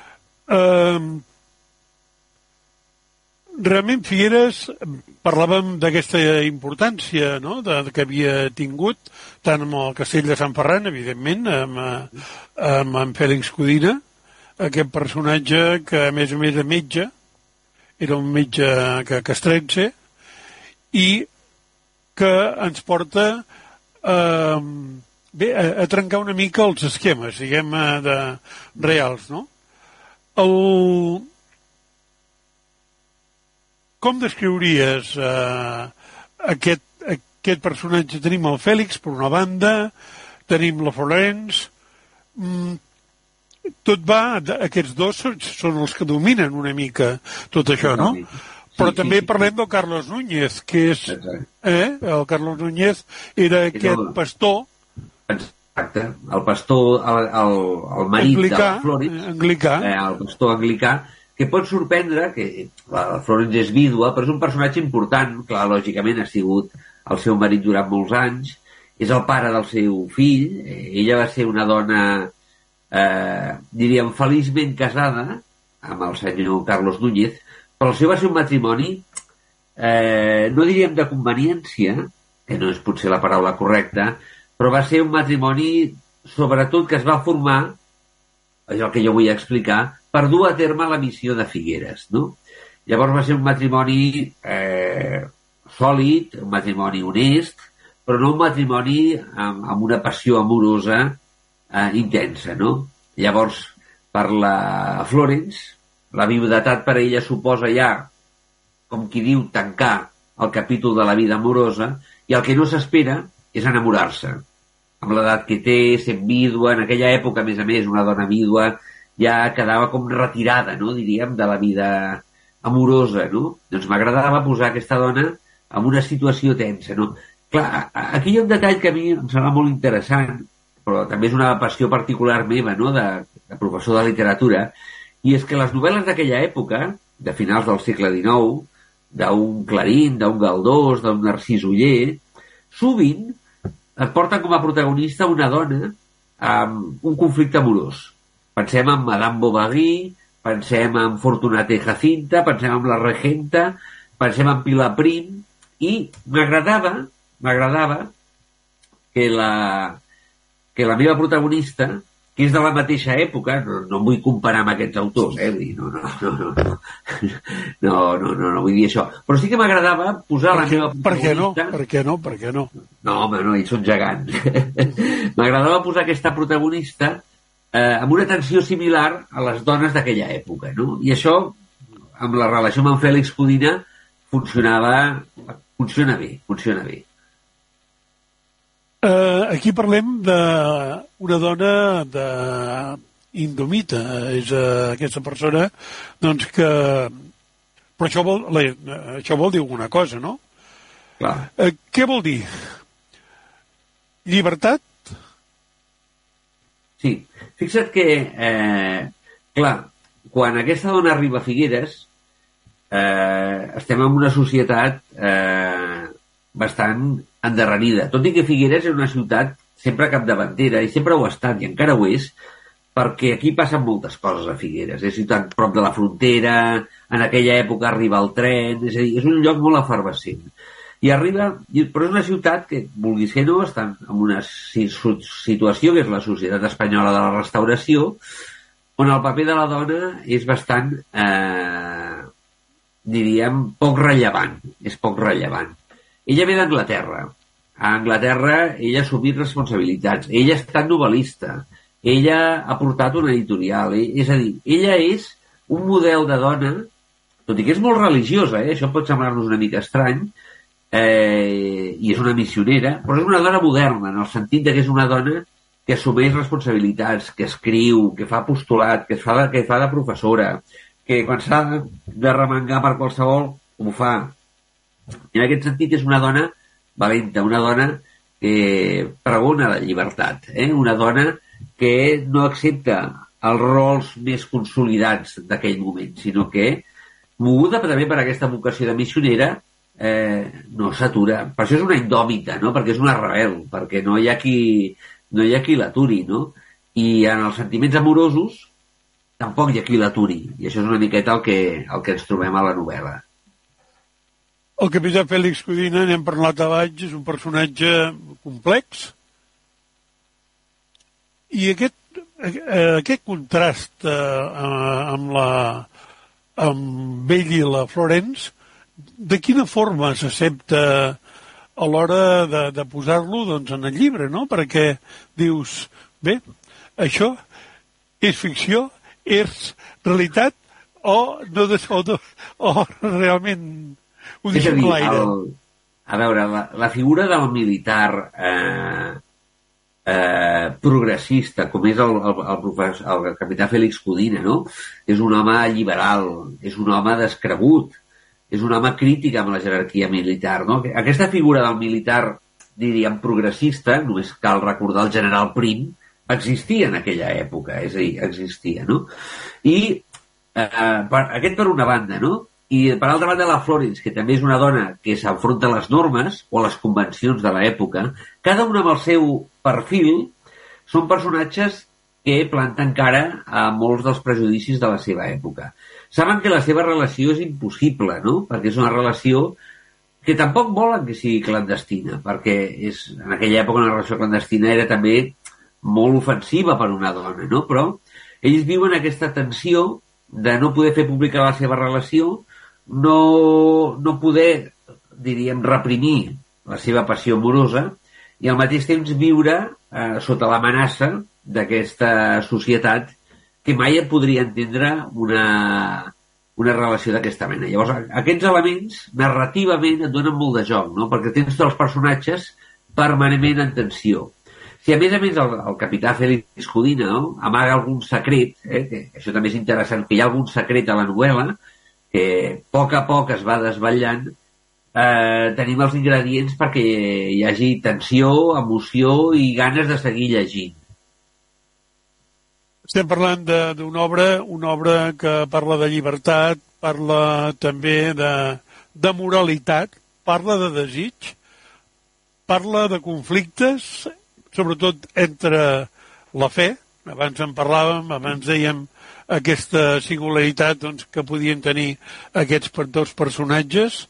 Realment Figueres, parlàvem d'aquesta importància, no?, que havia tingut tant amb el castell de Sant Ferran, evidentment, amb en Fèlix Codina, aquest personatge que a més era metge, era un metge castrense, i que ens porta a trencar una mica els esquemes, diguem, reals, no? Com descriuries aquest personatge? Tenim el Fèlix, per una banda, tenim la Florence, tot va, aquests dos són els que dominen una mica tot això, no? Però també parlem del Carlos Núñez, que és... El Carlos Núñez era aquest pastor... Exacte, el pastor, el marit de la Florence, el pastor anglicà, que pot sorprendre que la Florence és vídua, però és un personatge important, clar, lògicament ha sigut el seu marit durant molts anys, és el pare del seu fill, ella va ser una dona, diríem, feliçment casada amb el senyor Carlos Núñez, però el seu va ser un matrimoni, no diríem de conveniència, que no és potser la paraula correcta, però va ser un matrimoni, sobretot, que es va formar, és el que jo vull explicar, per dur a terme la missió de Figueres, no? Llavors va ser un matrimoni sòlid, un matrimoni honest, però no un matrimoni amb una passió amorosa intensa, no? Llavors, per la Florence, la viudetat per a ella suposa ja, com qui diu, tancar el capítol de la vida amorosa, i el que no s'espera és enamorar-se. Amb l'edat que té, sent vídua, en aquella època, a més, una dona vídua ja quedava com retirada, no?, diríem, de la vida amorosa, no? Doncs m'agradava posar aquesta dona en una situació tensa, no? Clar, aquí hi ha un detall que a mi em sembla molt interessant, però també és una passió particular meva, no?, de professor de literatura, i és que les novel·les d'aquella època, de finals del segle XIX, d'un Clarín, d'un Galdós, d'un Narcís Oller, sovint et porten com a protagonista una dona amb un conflicte amorós. Pensem en Madame Bovary, pensem en Fortunata y Jacinta, pensem en la Regenta, pensem en Pilar Prim, i m'agradava que la meva protagonista, que és de la mateixa època, no em vull comparar amb aquests autors, no vull dir això, però sí que m'agradava posar la meva protagonista... Per què no? No, home, no, ells són gegants. M'agradava posar aquesta protagonista amb una tensió similar a les dones d'aquella època, no? I això, amb la relació amb en Fèlix Codina, funciona bé. Aquí parlem d'una dona indomita, és aquesta persona doncs que... Però això vol dir alguna cosa, no? Clar. Què vol dir? Llibertat? Sí. Fixa't que, clar, quan aquesta dona arriba a Figueres, estem en una societat bastant endarrerida. Tot i que Figueres és una ciutat sempre capdavantera, i sempre ho ha estat, i encara ho és, perquè aquí passen moltes coses a Figueres. És ciutat prop de la frontera, en aquella època arriba el tren, és a dir, és un lloc molt efervescent. Però és una ciutat que, vulguis que no, està en una situació que és la societat espanyola de la restauració, on el paper de la dona és bastant, diríem, poc rellevant. És poc rellevant. Ella ve d'Anglaterra. A Anglaterra ella ha assumit responsabilitats. Ella ha estat novel·lista. Ella ha portat una editorial. És a dir, ella és un model de dona, tot i que és molt religiosa, això pot semblar-nos una mica estrany, i és una missionera, però és una dona moderna, en el sentit que és una dona que assumeix responsabilitats, que escriu, que fa apostolat, que fa de professora, que quan s'ha de remengar per qualsevol ho fa. I en aquest sentit és una dona valenta, una dona que pregona la llibertat, una dona que no accepta els rols més consolidats d'aquell moment, sinó que, moguda també per aquesta vocació de missionera, no s'atura. Per això és una indòmita, no? Perquè és una rebel, perquè no hi ha qui l'aturi, no? I en els sentiments amorosos tampoc hi ha qui l'aturi, i això és una miqueta el que ens trobem a la novel·la. El capità Fèlix Codina, n'hem parlat abans, és un personatge complex, i aquest contrast amb ell i la Florence, de quina forma s'accepta a l'hora de posar-lo doncs, en el llibre, no? Perquè dius, bé, això és ficció, és realitat, o realment ho deixem a l'aire? A veure, la figura del militar progressista, com és el capità Fèlix Codina, no? És un home liberal, és un home descregut, és un home crític amb la jerarquia militar, no? Aquesta figura del militar, diríem, progressista, només cal recordar el general Prim, existia en aquella època, és a dir, existia, no? I aquest per una banda, no? I per altra banda la Florence, que també és una dona que s'enfronta a les normes o a les convencions de l'època, cada una amb el seu perfil, són personatges que planten cara a molts dels prejudicis de la seva època. Saben que la seva relació és impossible, no? Perquè és una relació que tampoc volen que sigui clandestina, perquè en aquella època una relació clandestina era també molt ofensiva per una dona, no? Però ells viuen aquesta tensió de no poder fer pública la seva relació, no poder, diríem, reprimir la seva passió amorosa i al mateix temps viure sota l'amenaça d'aquesta societat que mai et podria entendre una relació d'aquesta mena. Llavors, aquests elements narrativament et donen molt de joc, no? Perquè tens tots els personatges permanentment en tensió. Si a més el capità Félix Codina, no? Amaga algun secret, que això també és interessant, que hi ha algun secret a la novel·la, que a poc es va desvetllant, tenim els ingredients perquè hi hagi tensió, emoció i ganes de seguir llegint. Estem parlant d'una obra que parla de llibertat, parla també de moralitat, parla de desig, parla de conflictes, sobretot entre la fe, abans en parlàvem, abans dèiem aquesta singularitat doncs, que podien tenir aquests dos personatges.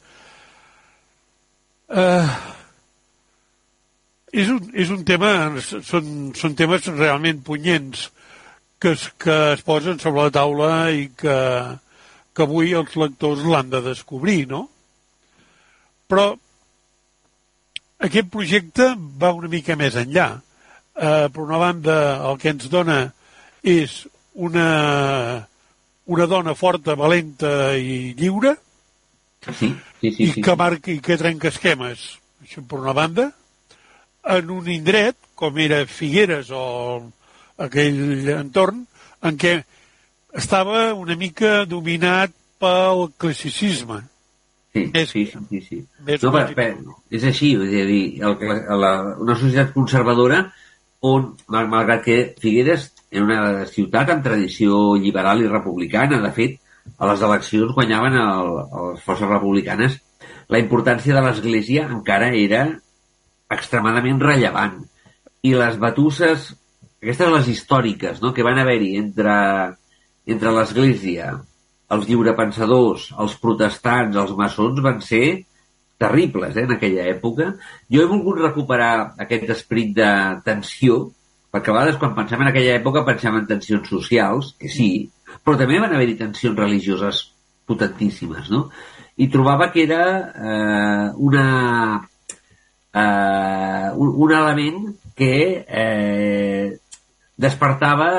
És un tema, són temes realment punyents que es posen sobre la taula i que avui els lectors l'han de descobrir, no? Però aquest projecte va una mica més enllà. Per una banda, el que ens dona és una dona forta, valenta i lliure, sí. Que marca i que trenca esquemes, això per una banda, en un indret, com era Figueres o aquell entorn, en què estava una mica dominat pel classicisme. Sí. No, és així, és a dir, una societat conservadora on, malgrat que Figueres era una ciutat amb tradició liberal i republicana, de fet, a les eleccions guanyaven les forces republicanes, la importància de l'Església encara era extremadament rellevant. I les batusses, aquestes les històriques, no?, que van haver-hi entre l'Església, els lliurepensadors, els protestants, els maçons, van ser terribles, en aquella època. Jo he volgut recuperar aquest esperit de tensió, perquè a vegades quan pensem en aquella època pensem en tensions socials, que sí, però també van haver-hi tensions religioses potentíssimes, no? I trobava que era un element que despertava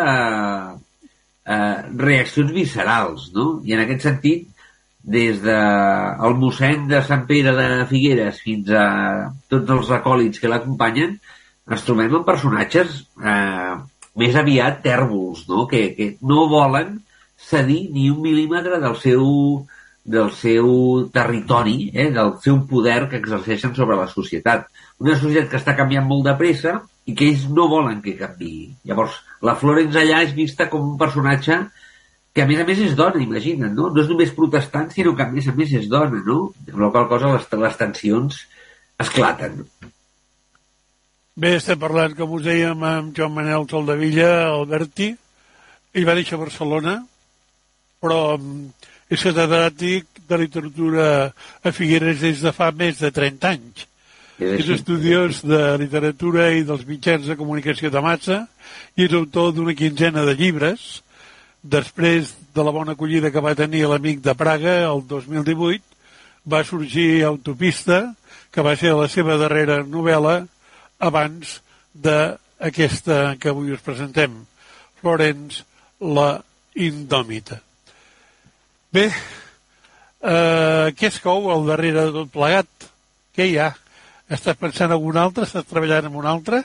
reaccions viscerals, no? I en aquest sentit, des del mossèn de Sant Pere de Figueres fins a tots els acòlits que l'acompanyen, ens trobem amb personatges més aviat tèrbols, no? Que no volen cedir ni un mil·límetre del seu territori, del seu poder que exerceixen sobre la societat. Una societat que està canviant molt de pressa i que ells no volen que canviï. Llavors, la Florence allà és vista com un personatge que a més és dona, imagina't, no? No és només protestant, sinó que a més és dona, no? Amb la qual cosa les tensions esclaten. Bé, estem parlant, com us dèiem, amb Joan Manel Soldevilla, Alberti. Ell va néixer a Barcelona, però és catedràtic de literatura a Figueres des de fa més de 30 anys. És estudiós de literatura i dels mitjans de comunicació de massa i és autor d'una quinzena de llibres. Després de la bona acollida que va tenir l'Amic de Praga el 2018, va sorgir Autopista, que va ser la seva darrera novel·la abans d'aquesta que avui us presentem, Florence la Indòmita. Bé, què es cou al darrere de tot plegat? Què hi ha? Estàs pensant en algun altre? Estàs treballant en un altre?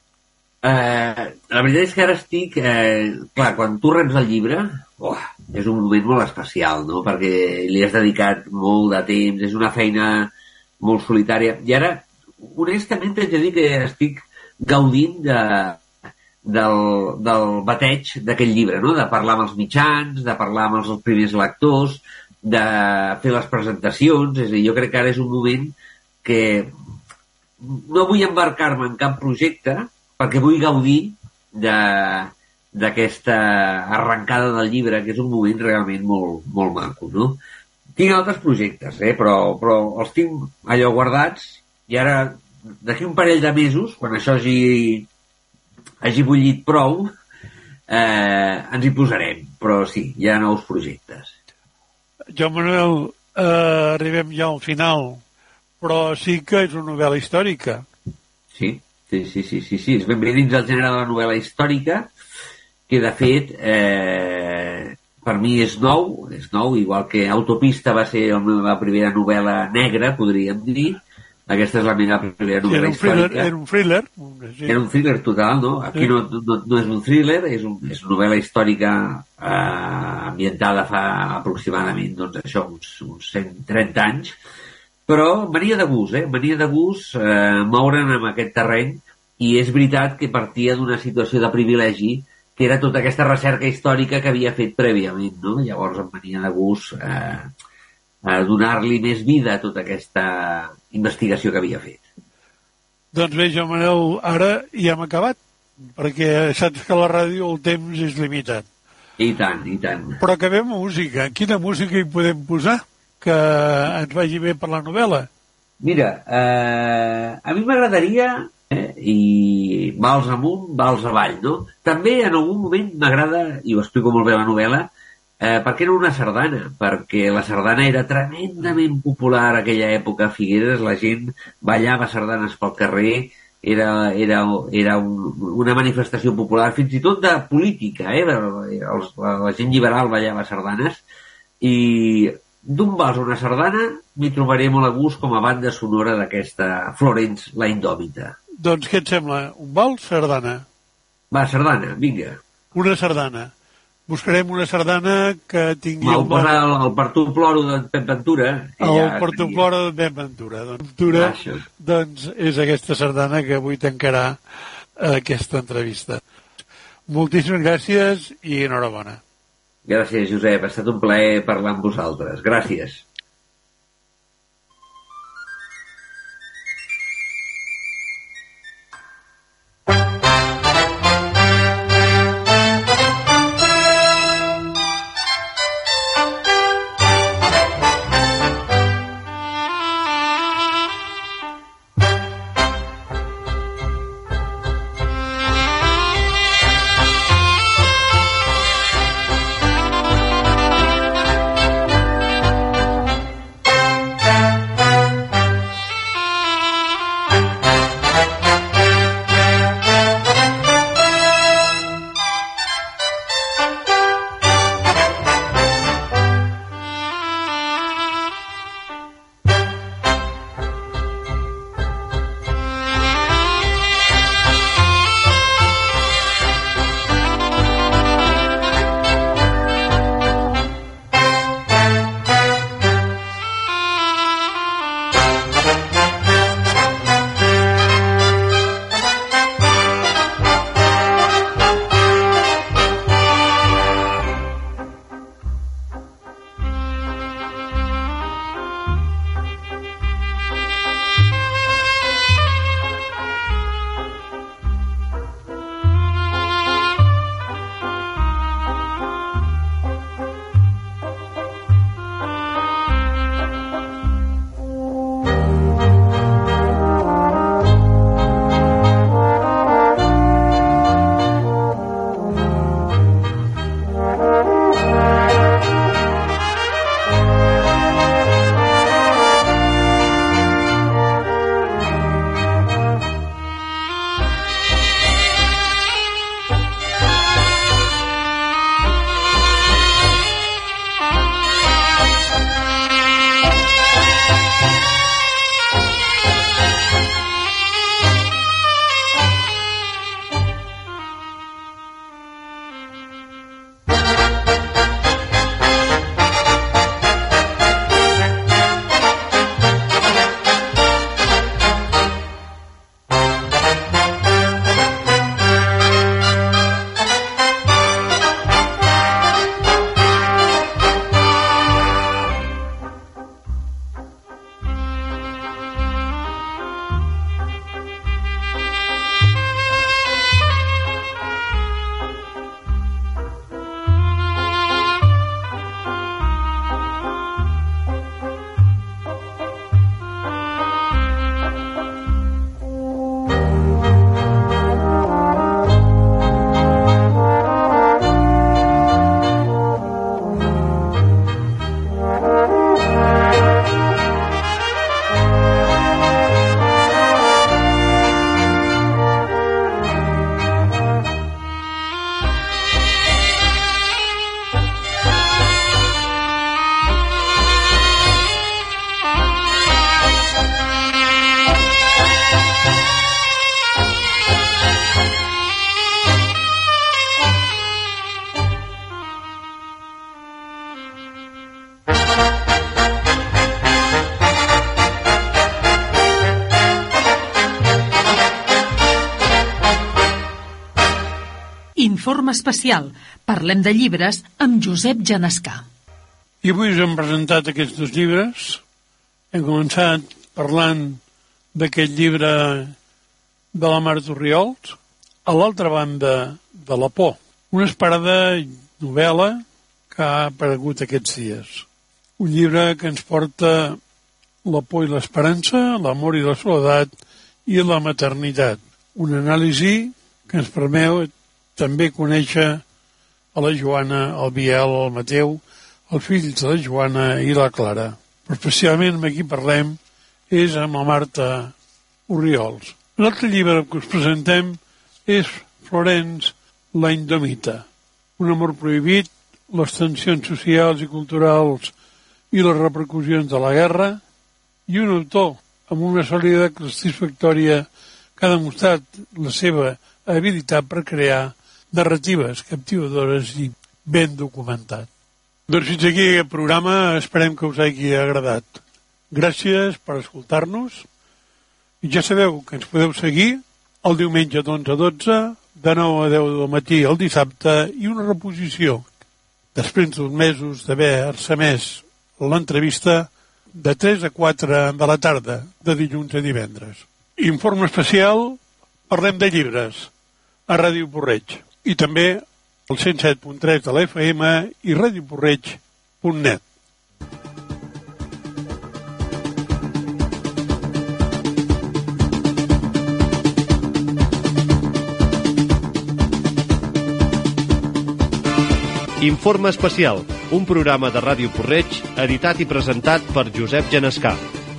La veritat és que ara estic... clar, quan tu reps el llibre, és un moment molt especial, no? Perquè li has dedicat molt de temps, és una feina molt solitària. I ara, honestament, t'haig de dir que estic gaudint del bateig d'aquest llibre, no? De parlar amb els mitjans, de parlar amb els primers lectors, de fer les presentacions. És a dir, jo crec que ara és un moment que no vull embarcar-me en cap projecte perquè vull gaudir d'aquesta arrencada del llibre, que és un moment realment molt, molt maco, no? Tinc altres projectes, però els tinc allò guardats i ara, d'aquí un parell de mesos, quan això hagi bullit prou, ens hi posarem. Però sí, hi ha nous projectes. Joan Manuel, arribem ja al final, però sí que és una novel·la històrica. Sí, és ben bé dins el gènere de la novel·la històrica, que de fet per mi és nou, igual que Autopista va ser la primera novel·la negra, podríem dir. Aquesta és la meva primera novel·la històrica. Era un thriller. Sí. Era un thriller total, no? Aquí no és un thriller, és una novel·la històrica ambientada fa aproximadament, doncs això, uns 130 anys, però venia de gust moure'n en aquest terreny, i és veritat que partia d'una situació de privilegi, que era tota aquesta recerca històrica que havia fet prèviament, no? Llavors em venia de gust donar-li més vida a tota aquesta investigació que havia fet. Doncs bé, Joan Manel, ara ja hem acabat, perquè saps que a la ràdio el temps és limitat. I tant, i tant. Però acabem amb música. Quina música hi podem posar que ens vagi bé per la novel·la? Mira, a mi m'agradaria, i vals amunt, vals avall, no? També en algun moment m'agrada, i ho explico molt bé a la novel·la, per què no una sardana? Perquè la sardana era tremendament popular a aquella època a Figueres, la gent ballava sardanes pel carrer, era una manifestació popular, fins i tot de política, la gent liberal ballava sardanes, i d'un vals a una sardana m'hi trobaré molt a gust com a banda sonora d'aquesta Florence la Indòmita. Doncs què et sembla? Un vals, sardana? Va, sardana, vinga. Una sardana. Buscarem una sardana que tingui... M'ho posa el Per tu ploro de Pep Ventura. Per tu ploro de Pep Ventura. Doncs és aquesta sardana que avui tancarà aquesta entrevista. Moltíssimes gràcies i enhorabona. Gràcies, Josep. Ha estat un plaer parlar amb vosaltres. Gràcies. Informe especial. Parlem de llibres amb Josep Genescà. I avui us hem presentat aquests 2 llibres. Hem començat parlant d'aquest llibre de la Marta Orriols, A l'altra banda de la por, una esperada novel·la que ha aparegut aquests dies. Un llibre que ens porta la por i l'esperança, l'amor i la soledat i la maternitat. Una anàlisi que ens permet també conèixer a la Joana, el Biel, el Mateu, els fills de la Joana i la Clara. Però especialment amb qui parlem és amb la Marta Orriols. L'altre llibre que us presentem és Florence, la Indomita. Un amor prohibit, les tensions socials i culturals i les repercussions de la guerra, i un autor amb una sòlida satisfactòria que ha demostrat la seva habilitat per crear narratives captivadores i ben documentat. Doncs fins aquí aquest programa, esperem que us hagi agradat. Gràcies per escoltar-nos. I ja sabeu que ens podeu seguir el diumenge d'11 a 12, de 9 a 10 del matí el dissabte, i una reposició després d'uns mesos d'haver-se emès l'entrevista de 3 a 4 de la tarda, de dilluns a divendres. Informe especial, parlem de llibres, a Ràdio Porreig, i també el 107.3 de la FM i radioporreig.net. Informe especial, un programa de Ràdio Porreig editat i presentat per Josep Genescà.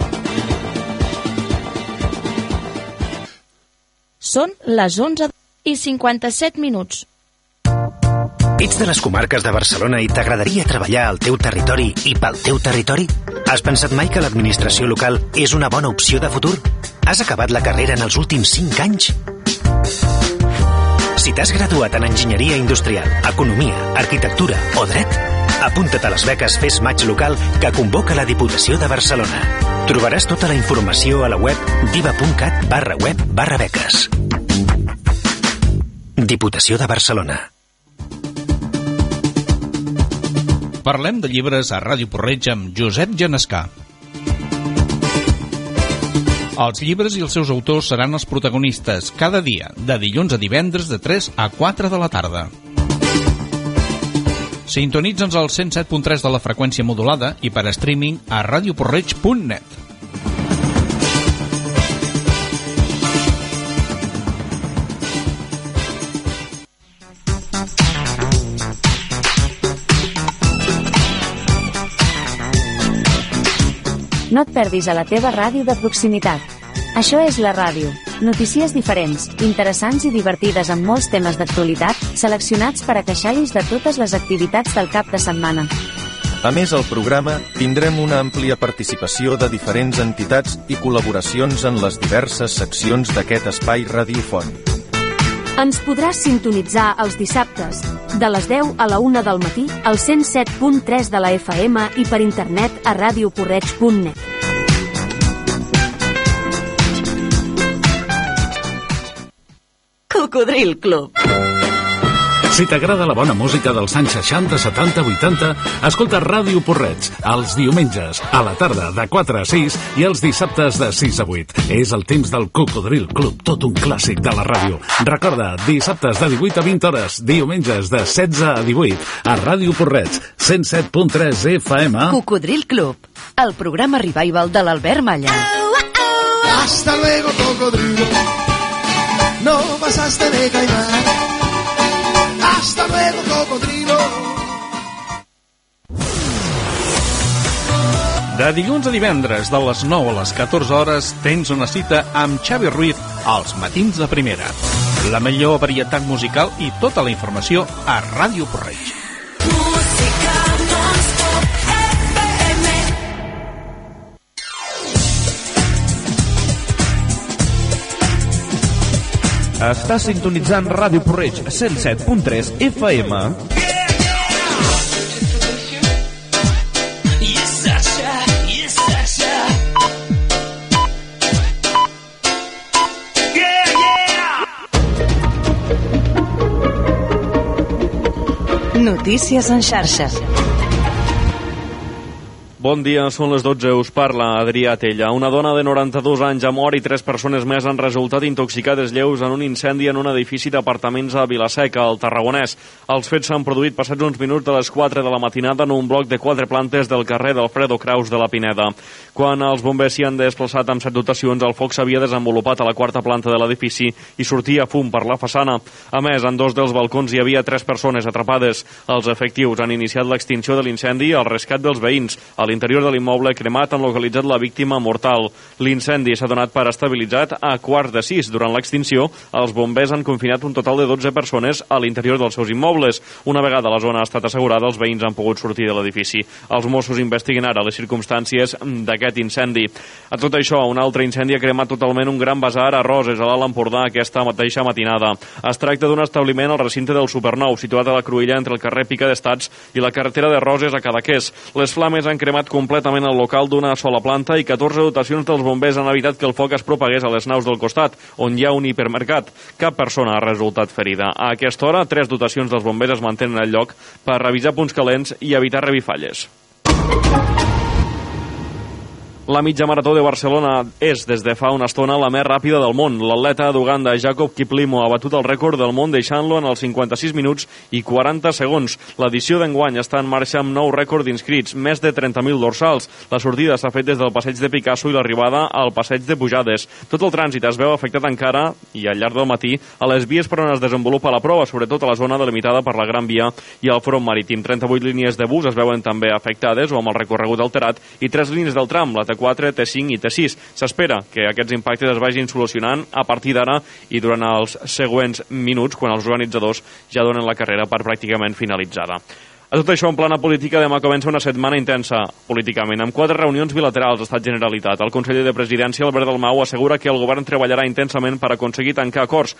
Són les 11:57. Ets de les comarques de Barcelona i t'agradaria treballar al teu territori i pel teu territori? Has pensat mai que l'administració local és una bona opció de futur? Has acabat la carrera en els últims 5 anys? Si t'has graduat en Enginyeria Industrial, Economia, Arquitectura o Dret, apunta't a les beques Fes Maig Local que convoca la Diputació de Barcelona. Trobaràs tota la informació a la web diva.cat/web/beques. Diputació de Barcelona. Parlem de llibres a Ràdio Porreig amb Josep Genescà. Els llibres i els seus autors seran els protagonistes cada dia, de dilluns a divendres de 3 a 4 de la tarda. Sintonitza'ns al 107.3 de la freqüència modulada i per streaming a radioporreig.net. No et perdis a la teva ràdio de proximitat. Això és la ràdio. Notícies diferents, interessants i divertides amb molts temes d'actualitat, seleccionats per a queixalis de totes les activitats del cap de setmana. A més, al programa tindrem una àmplia participació de diferents entitats i col·laboracions en les diverses seccions d'aquest espai radiofònic. Ens podràs sintonitzar els dissabtes, de les 10 a la 1 del matí, al 107.3 de la FM i per internet a radioporreig.net. Cocodril Club. Si t'agrada la bona música dels anys 60, 70, 80, escolta Ràdio Porreig, els diumenges, a la tarda, de 4 a 6, i els dissabtes de 6 a 8. És el temps del Cocodril Club, tot un clàssic de la ràdio. Recorda, dissabtes de 18 a 20 hores, diumenges de 16 a 18, a Ràdio Porreig, 107.3 FM. Cocodril Club, el programa revival de l'Albert Malla. Hasta luego, cocodrilo. No pasaste de caimán. Hasta luego, cocodrilo. De dilluns a divendres, de les 9 a les 14 hores, tens una cita amb Xavi Ruiz als matins de primera. La millor varietat musical i tota la informació a Ràdio Porreig. Estàs sintonitzant Ràdio Porreig 107.3 FM. Notícies en xarxa. Bon dia, són les 12, us parla Adrià Tella. Una dona de 92 anys ha mort i 3 persones més han resultat intoxicades lleus en un incendi en un edifici d'apartaments a Vilaseca, al Tarragonès. Els fets s'han produït passats uns minuts de les 4 de la matinada en un bloc de 4 plantes del carrer d'Alfredo Kraus de la Pineda. Quan els bombers s'hi han desplaçat amb 7 dotacions, el foc s'havia desenvolupat a la 4a planta de l'edifici i sortia fum per la façana. A més, en 2 dels balcons hi havia 3 persones atrapades. Els efectius han iniciat l'extinció de l'incendi i el rescat dels veïns. A l'interior de l'immoble cremat han localitzat la víctima mortal. L'incendi s'ha donat per estabilitzat a 5:45. Durant l'extinció, els bombers han confinat un total de 12 persones a l'interior dels seus immobles. Una vegada la zona ha estat assegurada, els veïns han pogut sortir de l'edifici. Els Mossos investiguen ara les circumstàncies d'aquest incendi. A tot això, un altre incendi ha cremat totalment un gran basar a Roses, a l'Alt Empordà, aquesta mateixa matinada. Es tracta d'un establiment al recinte del Supernou, situat a la cruïlla entre el carrer Pica d'Estats i la carretera de Roses a Cadaqués. Les flames han cremat completament el local d'una sola planta i 14 dotacions dels bombers han evitat que el foc es propagués a les naus del costat, on hi ha un hipermercat. Cap persona ha resultat ferida. A aquesta hora, 3 dotacions dels bombers es mantenen al lloc per revisar punts calents i evitar revifalles. La mitja marató de Barcelona és, des de fa una estona, la més ràpida del món. L'atleta d'Uganda, Jacob Kiplimo, ha batut el rècord del món deixant-lo en els 56 minuts i 40 segons. L'edició d'enguany està en marxa amb 9 rècords inscrits, més de 30.000 dorsals. La sortida s'ha fet des del passeig de Picasso i l'arribada al passeig de Pujades. Tot el trànsit es veu afectat encara, i al llarg del matí, a les vies per on es desenvolupa la prova, sobretot a la zona delimitada per la Gran Via i el front marítim. 38 línies de bus es veuen també afectades o amb el recorregut alterat i 3 línies del tram, la T4, T5 i T6. S'espera que aquests impactes es vagin solucionant a partir d'ara i durant els següents minuts, quan els organitzadors ja donen la carrera per pràcticament finalitzada. A tot això, en plana política, demà comença una setmana intensa políticament, amb 4 reunions bilaterals Estat-Generalitat. El conseller de Presidència, Albert Dalmau, assegura que el govern treballarà intensament per aconseguir tancar acords